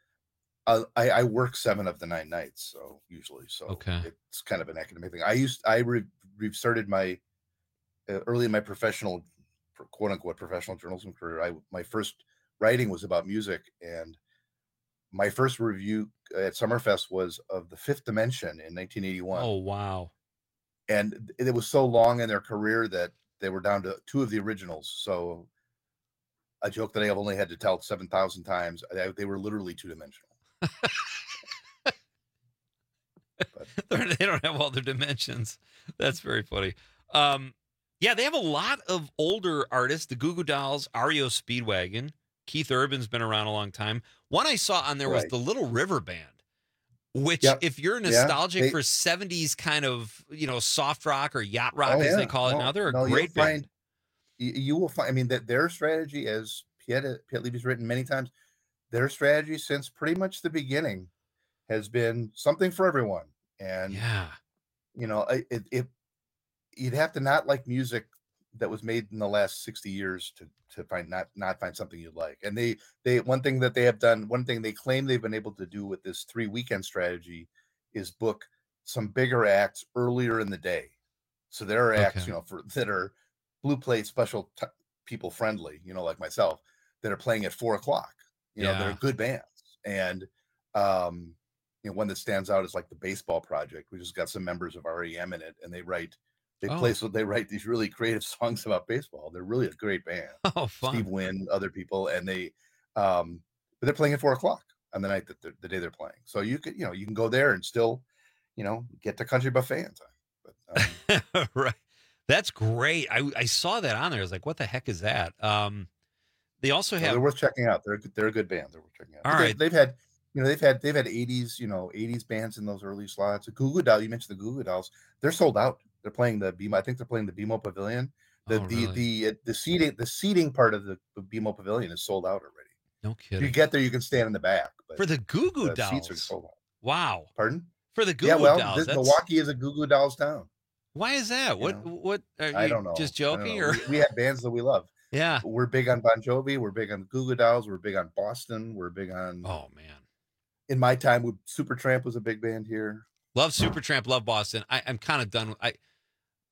I, I work seven of the nine nights, so usually, so Okay. it's kind of an academic thing. I used I re, restarted my uh, early in my professional, quote unquote, professional journalism career. I my first writing was about music, and my first review at Summerfest was of The Fifth Dimension in nineteen eighty-one. Oh wow. And it was so long in their career that they were down to two of the originals. So a joke that I have only had to tell seven thousand times, they, they were literally two dimensional. They don't have all their dimensions. That's very funny. Um, yeah, they have a lot of older artists. The Goo Goo Dolls, R E O Speedwagon, Keith Urban's been around a long time. One I saw on there was Right. the Little River Band, which, Yep. if you're Yeah, nostalgic they- for seventies kind of, you know, soft rock or yacht rock, Oh, as they yeah. call it No, now, they're a no, you'll great band. find- You, you will find, I mean, that their strategy, as Piet, Piet Levy's written many times, their strategy since pretty much the beginning has been something for everyone. And, yeah, you know, I- it, it, you'd have to not like music that was made in the last sixty years to, to find, not, not find something you like. And they, they, one thing that they have done, one thing they claim they've been able to do with this three weekend strategy is book some bigger acts earlier in the day. So there are acts, Okay. you know, for that are blue plate special t- people friendly, you know, like myself, that are playing at four o'clock. You know, they're Yeah. good bands. And um, you know, one that stands out is like the Baseball Project, which has got some members of R E M in it, and they write, they play, Oh. so they write these really creative songs about baseball. They're really a great band. Oh, fun. Steve Wynn, other people, and they, um, but they're playing at four o'clock on the night that they're, the day they're playing. So you could, you know, you can go there and still, you know, get to Country Buffet in time. But um, right. That's great. I I saw that on there. I was like, what the heck is that? Um, they also so have they're worth checking out. They're a good- they're a good band. They're worth checking out. All But they, right. they've had, you know, they've had they've had eighties, you know, eighties bands in those early slots. The Goo Goo Dolls, you mentioned the Goo Goo Dolls. They're sold out. They're playing the B M O. I think they're playing the B M O Pavilion. The Oh, the really? the uh, the seating the seating part of the, the B M O Pavilion is sold out already. No If kidding. you get there, you can stand in the back. But For the Goo Goo the seats are Dolls. sold out. Wow. Pardon? For the Goo Yeah, Goo well, Dolls. this, that's- Milwaukee is a Goo Goo Dolls town. Why is that? You What know? what are you I don't know. just I don't joking know. or we, we have bands that we love. Yeah. We're big on Bon Jovi. We're big on Goo Goo Dolls. We're big on Boston. We're big on. Oh man. In my time, we, Supertramp was a big band here. Love Supertramp, love Boston. I, I'm kind of done with I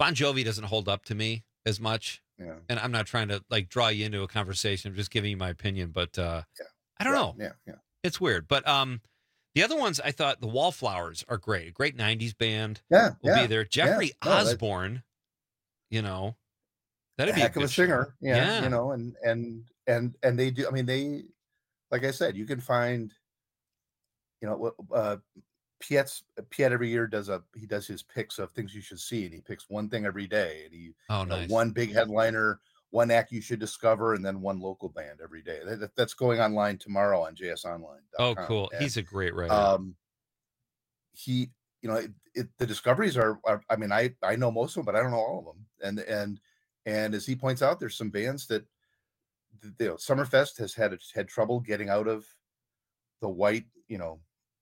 Bon Jovi doesn't hold up to me as much. Yeah. And I'm not trying to like draw you into a conversation. I'm just giving you my opinion, but uh, yeah. I don't right. know. Yeah, yeah. It's weird. But um, the other ones, I thought the Wallflowers are great. A great nineties band. Yeah, will yeah, be there. Jeffrey yeah. No, Osborne, you know, that'd a be a heck good of a singer. show. Yeah, yeah, you know, and and and and they do. I mean, they, like I said, you can find, you know, uh, Piet's Piet every year does a he does his picks of things you should see, and he picks one thing every day, and he oh you know, nice one big headliner, one act you should discover, and then one local band every day. That, that's going online tomorrow on j s online dot com. Oh, cool. And, He's a great writer. Um, he, you know, it, it, the discoveries are, are. I mean, I I know most of them, but I don't know all of them. And and and as he points out, there's some bands that, you know, Summerfest has had had trouble getting out of the white, you know,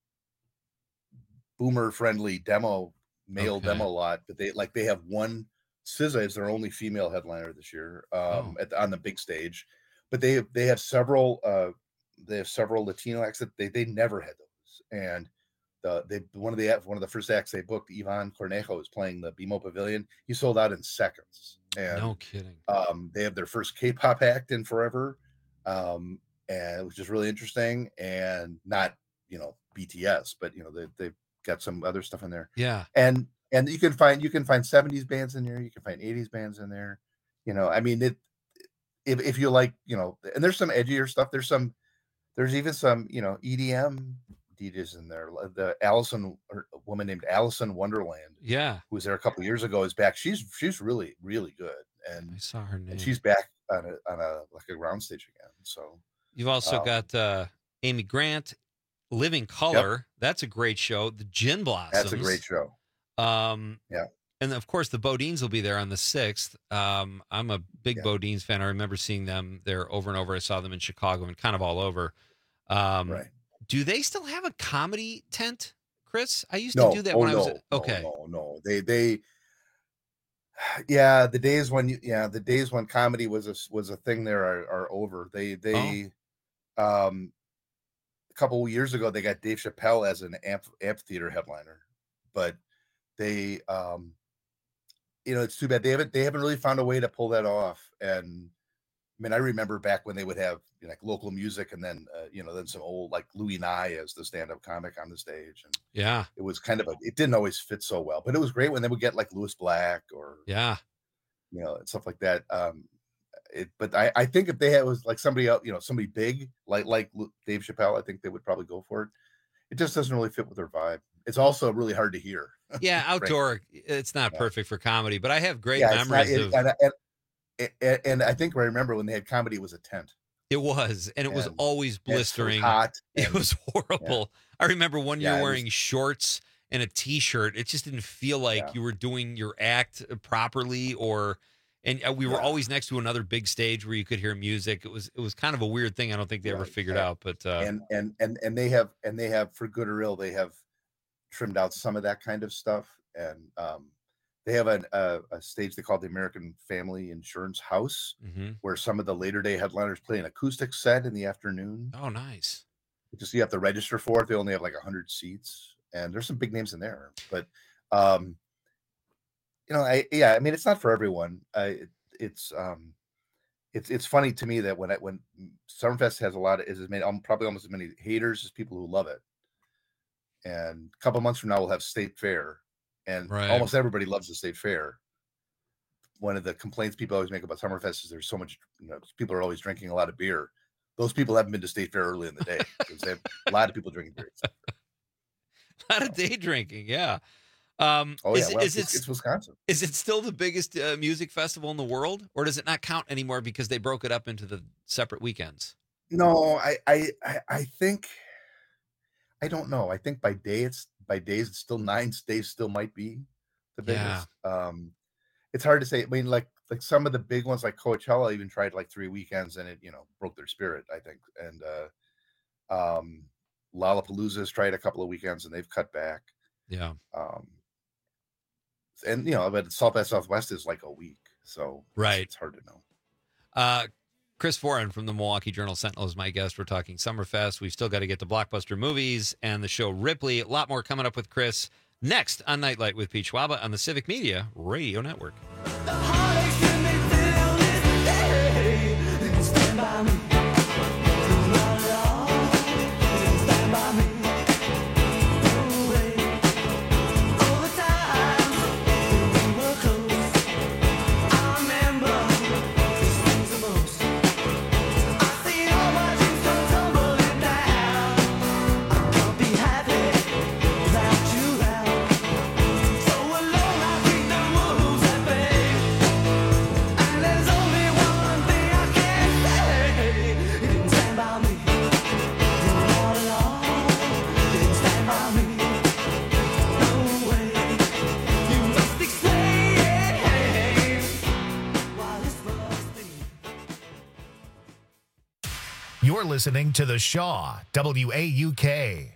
boomer friendly demo male Okay. demo lot, but they like they have one S Z A is their only female headliner this year um Oh. at the, on the big stage, but they they have several uh they have several Latino acts that they they never had those. And the they one of the one of the first acts they booked, Ivan Cornejo, is playing the B M O Pavilion. He sold out in seconds. And No kidding. um they have their first K-pop act in forever, um and which is really interesting, and not, you know, B T S, but you know they they've got some other stuff in there. Yeah. And and you can find you can find seventies bands in there, you can find eighties bands in there. You know, I mean, it if if you like, you know, and there's some edgier stuff. There's some there's even some, you know, E D M D Js in there. The Allison, or a woman named Allison Wonderland, Yeah. who was there a couple of years ago, is back. She's she's really really good, and I saw her name. and she's back on a on a like a ground stage again. So You've also um, got uh, Amy Grant, Living Color. That's a great show. The Gin Blossoms. that's a great show. Um, Yeah. and of course, the Bodines will be there on the sixth. Um, I'm a big Yeah. Bodines fan. I remember seeing them there over and over. I saw them in Chicago and kind of all over. Um, Right. Do they still have a comedy tent, Chris? I used No, to do that oh, when I was no, no, okay. No, no, they they yeah, the days when you yeah, the days when comedy was a was a thing there are, are over. They they um a couple of years ago they got Dave Chappelle as an amp, amphitheater headliner, but they um you know, it's too bad they haven't they haven't really found a way to pull that off. And I mean, I remember back when they would have, you know, like local music, and then uh, you know, then some old like Louis Nye as the stand-up comic on the stage, and Yeah. it was kind of a it didn't always fit so well, but it was great when they would get like Louis Black or Yeah. you know, and stuff like that. Um, it, but I, I think if they had was like somebody else, you know, somebody big like like Lu- Dave Chappelle, I think they would probably go for it. It just doesn't really fit with their vibe. It's also really hard to hear. Yeah. Frankly. Outdoor. It's not Yeah. perfect for comedy, but I have great Yeah, it's not- memories it- of. and, and, and, and I think I remember when they had comedy, it was a tent. It was, and it was And- always and it was blistering. hot, It and- was horrible. I remember one year Yeah, it was- wearing shorts and a t-shirt. It just didn't feel like Yeah. you were doing your act properly, or and uh, we were Yeah. always next to another big stage where you could hear music. It was it was kind of a weird thing. I don't think they ever Right, figured yeah. out, but uh, and and and and they have and they have for good or ill they have trimmed out some of that kind of stuff. And um they have an, uh, a stage they call the American Family Insurance House, mhm. where some of the later day headliners play an acoustic set in the afternoon. Oh, nice. Just you have to register for it. They only have like a hundred seats, and there's some big names in there. But um you know, I yeah, I mean, it's not for everyone. Uh, it, it's um it's it's funny to me that when I, when Summerfest has a lot of is as many um, probably almost as many haters as people who love it. And a couple months from now we'll have State Fair, and Right. almost everybody loves the State Fair. One of the complaints people always make about Summerfest is there's so much, you know, people are always drinking a lot of beer. Those people haven't been to State Fair early in the day because they have a lot of people drinking beer. A lot of day drinking. Yeah. Um, Oh is, yeah, well, is it's, it it's Wisconsin. is it still the biggest uh, music festival in the world, or does it not count anymore because they broke it up into the separate weekends? No, I, I, I, I think, I don't know. I think by day it's by days it's still nine days still might be the Yeah. biggest. Um, it's hard to say. I mean, like like some of the big ones like Coachella even tried like three weekends and it you know broke their spirit. I think, and uh, um, Lollapalooza has tried a couple of weekends and they've cut back. Yeah. Um, and you know, but South by Southwest is like a week, so it's- Right. it's hard to know. Uh, Chris Foran from the Milwaukee Journal Sentinel is my guest. We're talking Summerfest. We've still got to get to Blockbuster Movies and the show Ripley. A lot more coming up with Chris next on Nightlight with Pete Schwaba on the Civic Media Radio Network. You're listening to The Shaw, W A U K.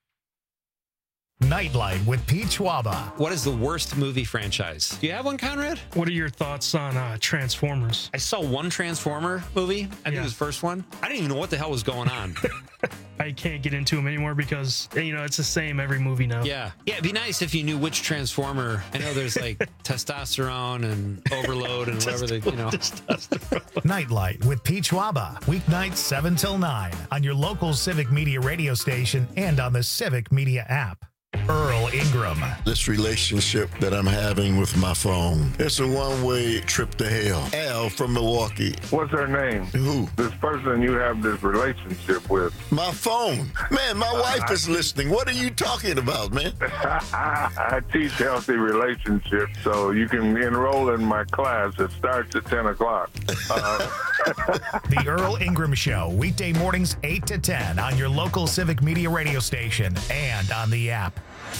Nightlight with Pete Schwaba. What is the worst movie franchise? Do you have one, Conrad? What are your thoughts on uh, Transformers? I saw one Transformer movie. I think Yeah. it was the first one. I didn't even know what the hell was going on. I can't get into them anymore because, you know, it's the same every movie now. Yeah. Yeah, it'd be nice if you knew which Transformer. I know there's like testosterone and overload and whatever they, you know. Nightlight with Pete Schwaba. Weeknights seven till nine on your local Civic Media radio station and on the Civic Media app. Earl Ingram. This relationship that I'm having with my phone, it's a one-way trip to hell. Al from Milwaukee. What's her name? Who? This person you have this relationship with. My phone. Man, my wife is listening. What are you talking about, man? I teach healthy relationships, so you can enroll in my class. It starts at ten o'clock. Uh, The Earl Ingram Show, weekday mornings eight to ten on your local Civic Media radio station and on the app.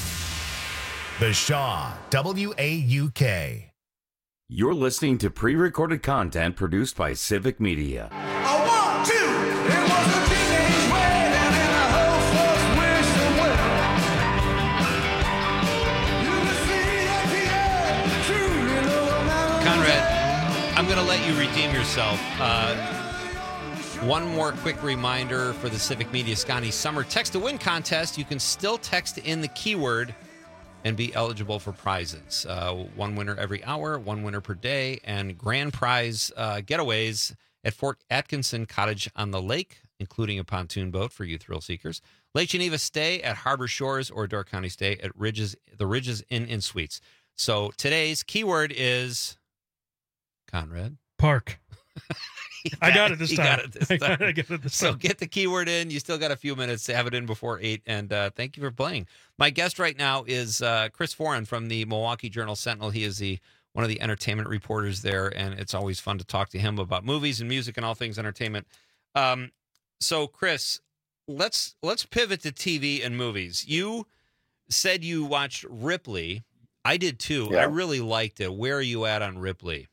The Shaw, W A U K. You're listening to pre-recorded content produced by Civic Media. A one, two, it was a teenage wedding and a host was wishing well. You can see that the truly know now. Conrad, I'm going to let you redeem yourself. Uh, one more quick reminder for the Civic Media Scotty Summer Text to Win contest. You can still text in the keyword and be eligible for prizes. Uh, one winner every hour, one winner per day, and grand prize uh, getaways at Fort Atkinson Cottage on the Lake, including a pontoon boat for you thrill seekers. Lake Geneva stay at Harbor Shores or Door County stay at Ridges, the Ridges Inn and Suites. So today's keyword is Conrad. Park. I got it this He time. got it this I time. got, I got it this So time. get the keyword in. You still got a few minutes to have it in before eight. And uh, thank you for playing. My guest right now is uh, Chris Foran from the Milwaukee Journal Sentinel. He is the one of the entertainment reporters there, and it's always fun to talk to him about movies and music and all things entertainment. Um, so, Chris, let's let's pivot to T V and movies. You said you watched Ripley. I did too. Yeah. I really liked it. Where are you at on Ripley?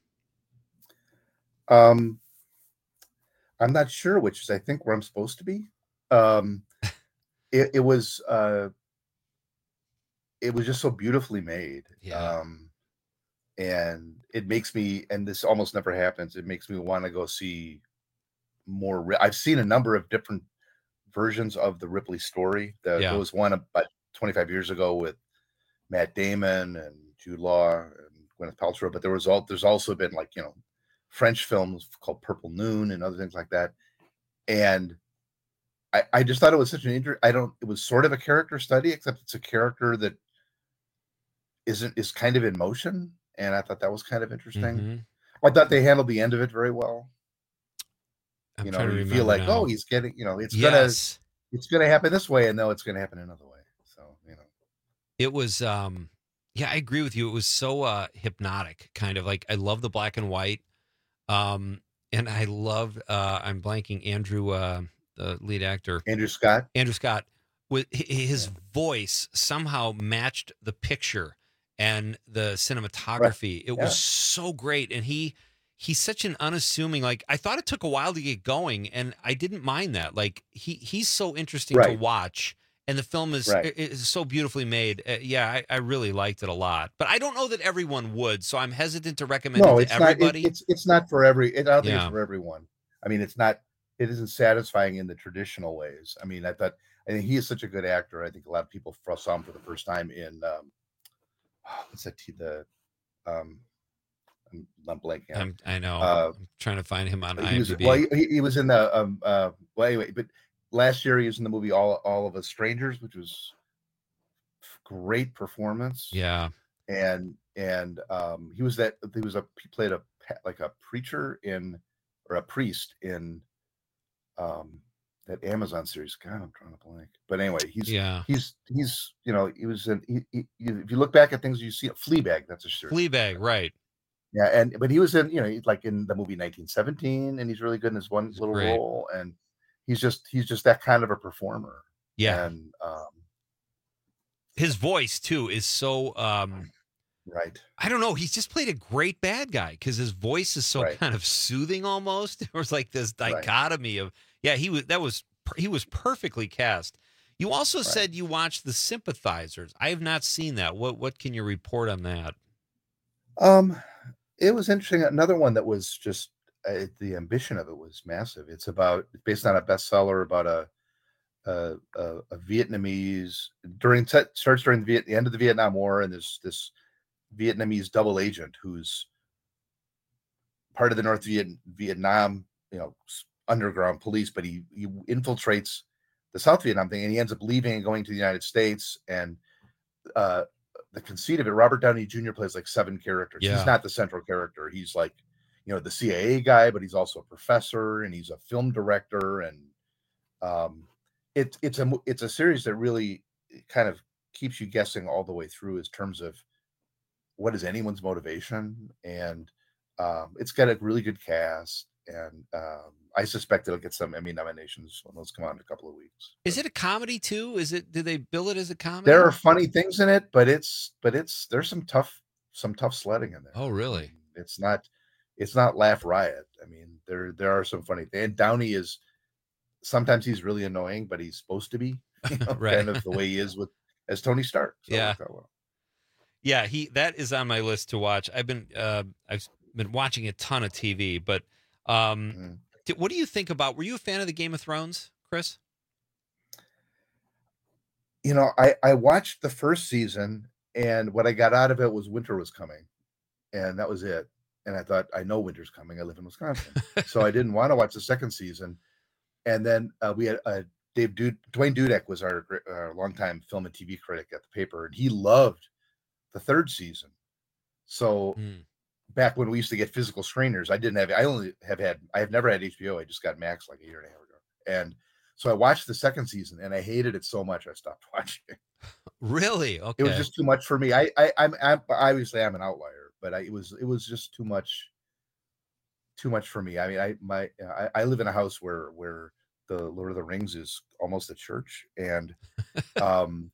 Um, I'm not sure, which is I think where I'm supposed to be. Um, it, it was uh, it was just so beautifully made. Yeah. Um, and it makes me, and this almost never happens. It makes me want to go see more. Ri- I've seen a number of different versions of the Ripley story. The, Yeah. There was one about twenty-five years ago with Matt Damon and Jude Law and Gwyneth Paltrow, but there was all there's also been like you know French films called Purple Noon and other things like that. And I, I just thought it was such an inter I don't it was sort of a character study, except it's a character that isn't is kind of in motion. And I thought that was kind of interesting. Mhm. I thought they handled the end of it very well. I'm you know, trying to you feel remember like, now. oh, he's getting, you know, it's Yes. gonna it's gonna happen this way, and no, it's gonna happen another way. So, you know. It was, um, yeah, I agree with you. It was so uh, hypnotic, kind of like I love the black and white, um, and I loved. Uh, I'm blanking Andrew, uh, the lead actor, Andrew Scott. Andrew Scott, with hi- his voice somehow matched the picture and the cinematography. It Yeah. was so great, and he he's such an unassuming. Like I thought it took a while to get going, and I didn't mind that. Like he he's so interesting to Right. watch. And the film is, Right. i- is so beautifully made. Uh, yeah, I, I really liked it a lot. But I don't know that everyone would, so I'm hesitant to recommend No, it it's to not. It, everybody. it's it's not for every. It, I don't think Yeah. it's for everyone. I mean, it's not. It isn't satisfying in the traditional ways. I mean, I thought. I think he is such a good actor. I think a lot of people fr- saw him for the first time in um, what's that? T- The um, I'm, I'm blanking. I'm, I know. Uh, I'm trying to find him on he was, IMDb. well, he, he was in the um uh well anyway, but last year he was in the movie All All of Us Strangers, which was great performance. Yeah. And and um he was that he was a he played a like a preacher in or a priest in um that Amazon series. God, I'm trying to blank. But anyway, he's Yeah. he's he's you know he was in he, he, if you look back at things you see Fleabag. That's a series. Fleabag, right? Yeah, and but he was in you know he's like in the movie nineteen seventeen, and he's really good in his one little great. role, and he's just he's just that kind of a performer. Yeah. And um, His voice too is so um right. I don't know. He's just played a great bad guy because his voice is so Right. kind of soothing almost. There was like this Right. dichotomy of yeah, he was that was he was perfectly cast. You also Right. said you watched The Sympathizers. I have not seen that. What what can you report on that? Um, it was interesting. Another one that was just uh, the ambition of it was massive. It's about it's based on a bestseller about a a, a, a Vietnamese during t- starts during the, Viet, the end of the Vietnam War, and there's this Vietnamese double agent who's part of the North Viet, Vietnam, you know, s- underground police, but he he infiltrates the South Vietnam thing, and he ends up leaving and going to the United States. And uh, the conceit of it, Robert Downey Junior plays like seven characters. Yeah. He's not the central character. He's like, you know, the C I A guy, but he's also a professor and he's a film director. And um, it's it's a mo- it's a series that really kind of keeps you guessing all the way through in terms of what is anyone's motivation. And um, it's got a really good cast. And um, I suspect it'll get some Emmy nominations when those come out in a couple of weeks. Is it a comedy too? Is it do they bill it as a comedy? There are funny things in it, but it's but it's there's some tough some tough sledding in there. Oh, really? It's not it's not laugh riot. I mean, there there are some funny things. And Downey is sometimes he's really annoying, but he's supposed to be, you know, Right. kind of the way he is with as Tony Stark. So it Yeah. worked out well. Yeah, he that is on my list to watch. I've been uh, I've been watching a ton of T V, but um, Mm-hmm. di- what do you think about? Were you a fan of the Game of Thrones, Chris? You know, I I watched the first season, and what I got out of it was winter was coming, and that was it. And I thought, I know winter's coming. I live in Wisconsin, so I didn't want to watch the second season. And then uh, we had uh, Dave Dude, Dwayne Dudek was our, gr- our longtime film and T V critic at the paper, and he loved the third season. So Hmm. back when we used to get physical screeners, I didn't have. I only have had. I have never had H B O. I just got Max like a year and a half ago, and so I watched the second season, and I hated it so much I stopped watching. Really? Okay. It was just too much for me. I, I I'm, I'm obviously I'm an outlier, but I, it was it was just too much. Too much for me. I mean, I my I, I live in a house where where the Lord of the Rings is almost a church, and um,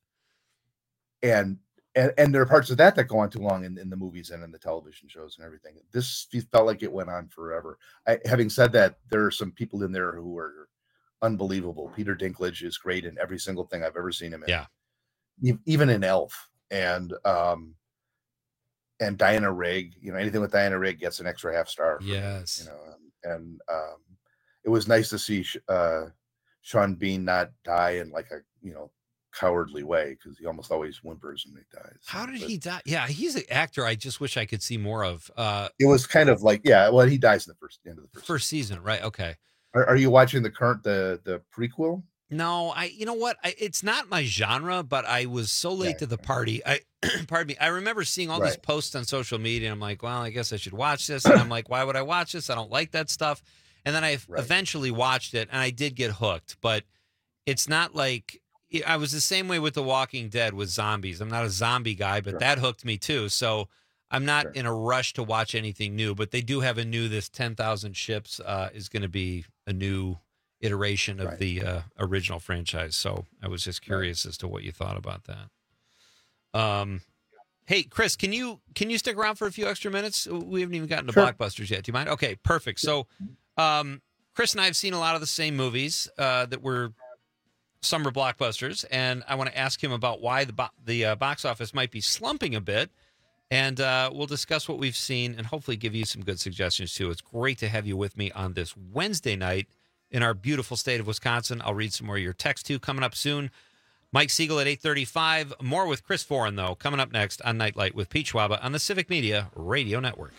and and and there are parts of that that go on too long in, in the movies and in the television shows and everything. This felt like it went on forever. I, having said that, there are some people in there who are unbelievable. Peter Dinklage is great in every single thing I've ever seen him in. Yeah. E- even in Elf, and um, and Diana Rigg. You know, anything with Diana Rigg gets an extra half star. For me, Yes. you know, and, and um, it was nice to see Sh- uh, Sean Bean not die in like a you know cowardly way, because he almost always whimpers when he dies. How did But he die? Yeah, he's an actor I just wish I could see more of. Uh, it was kind of like, yeah, well, he dies in the first end of the first. first season, right? Okay. Are, are you watching the current the the prequel? No, I. You know what? I, it's not my genre, but I was so late to the party. I, pardon me. I remember seeing all these Right. posts on social media, and I'm like, well, I guess I should watch this. And I'm like, why would I watch this? I don't like that stuff. And then I Right. eventually watched it, and I did get hooked. But it's not like I was the same way with The Walking Dead with zombies. I'm not a zombie guy, but Sure. that hooked me too. So I'm not Sure. in a rush to watch anything new. But they do have a new. This ten thousand Ships uh, is going to be a new iteration of Right. the uh, original franchise. So I was just curious as to what you thought about that. Um, hey, Chris, can you can you stick around for a few extra minutes? We haven't even gotten to Sure. blockbusters yet. Do you mind? Okay, perfect. So, um, Chris and I have seen a lot of the same movies uh, that were summer blockbusters, and I want to ask him about why the bo- the uh, box office might be slumping a bit. And uh, we'll discuss what we've seen and hopefully give you some good suggestions too. It's great to have you with me on this Wednesday night in our beautiful state of Wisconsin. I'll read some more of your text too coming up soon. Mike Siegel at eight thirty-five. More with Chris Foran, though, coming up next on Nightlight with Pete Schwaba on the Civic Media Radio Network.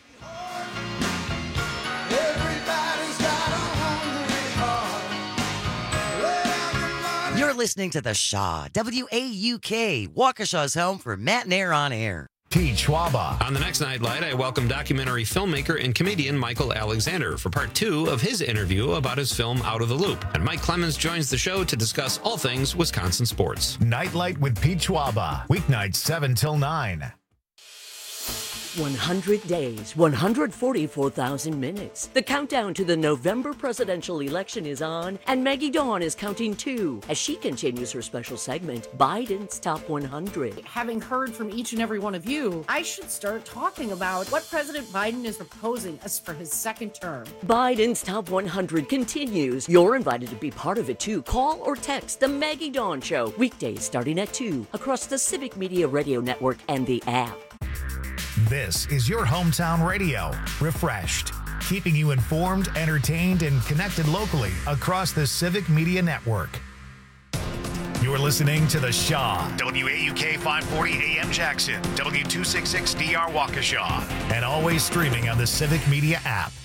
You're listening to The Shaw, W A U K, Waukesha's home for Matt and Air on Air. Pete Schwaba. On the next Nightlight, I welcome documentary filmmaker and comedian Michael Alexander for part two of his interview about his film Out of the Loop. And Mike Clemens joins the show to discuss all things Wisconsin sports. Nightlight with Pete Schwaba, weeknights seven till nine. one hundred days, one hundred forty-four thousand minutes. The countdown to the November presidential election is on, and Maggie Dawn is counting too as she continues her special segment, Biden's Top one hundred. Having heard from each and every one of you, I should start talking about what President Biden is proposing us for his second term. Biden's Top one hundred continues. You're invited to be part of it too. Call or text the Maggie Dawn Show, weekdays starting at two, across the Civic Media Radio Network and the app. This is your hometown radio, refreshed, keeping you informed, entertained, and connected locally across the Civic Media Network. You're listening to The Shaw, W A U K five forty A M Jackson, W two sixty-six D R Waukesha, and always streaming on the Civic Media app.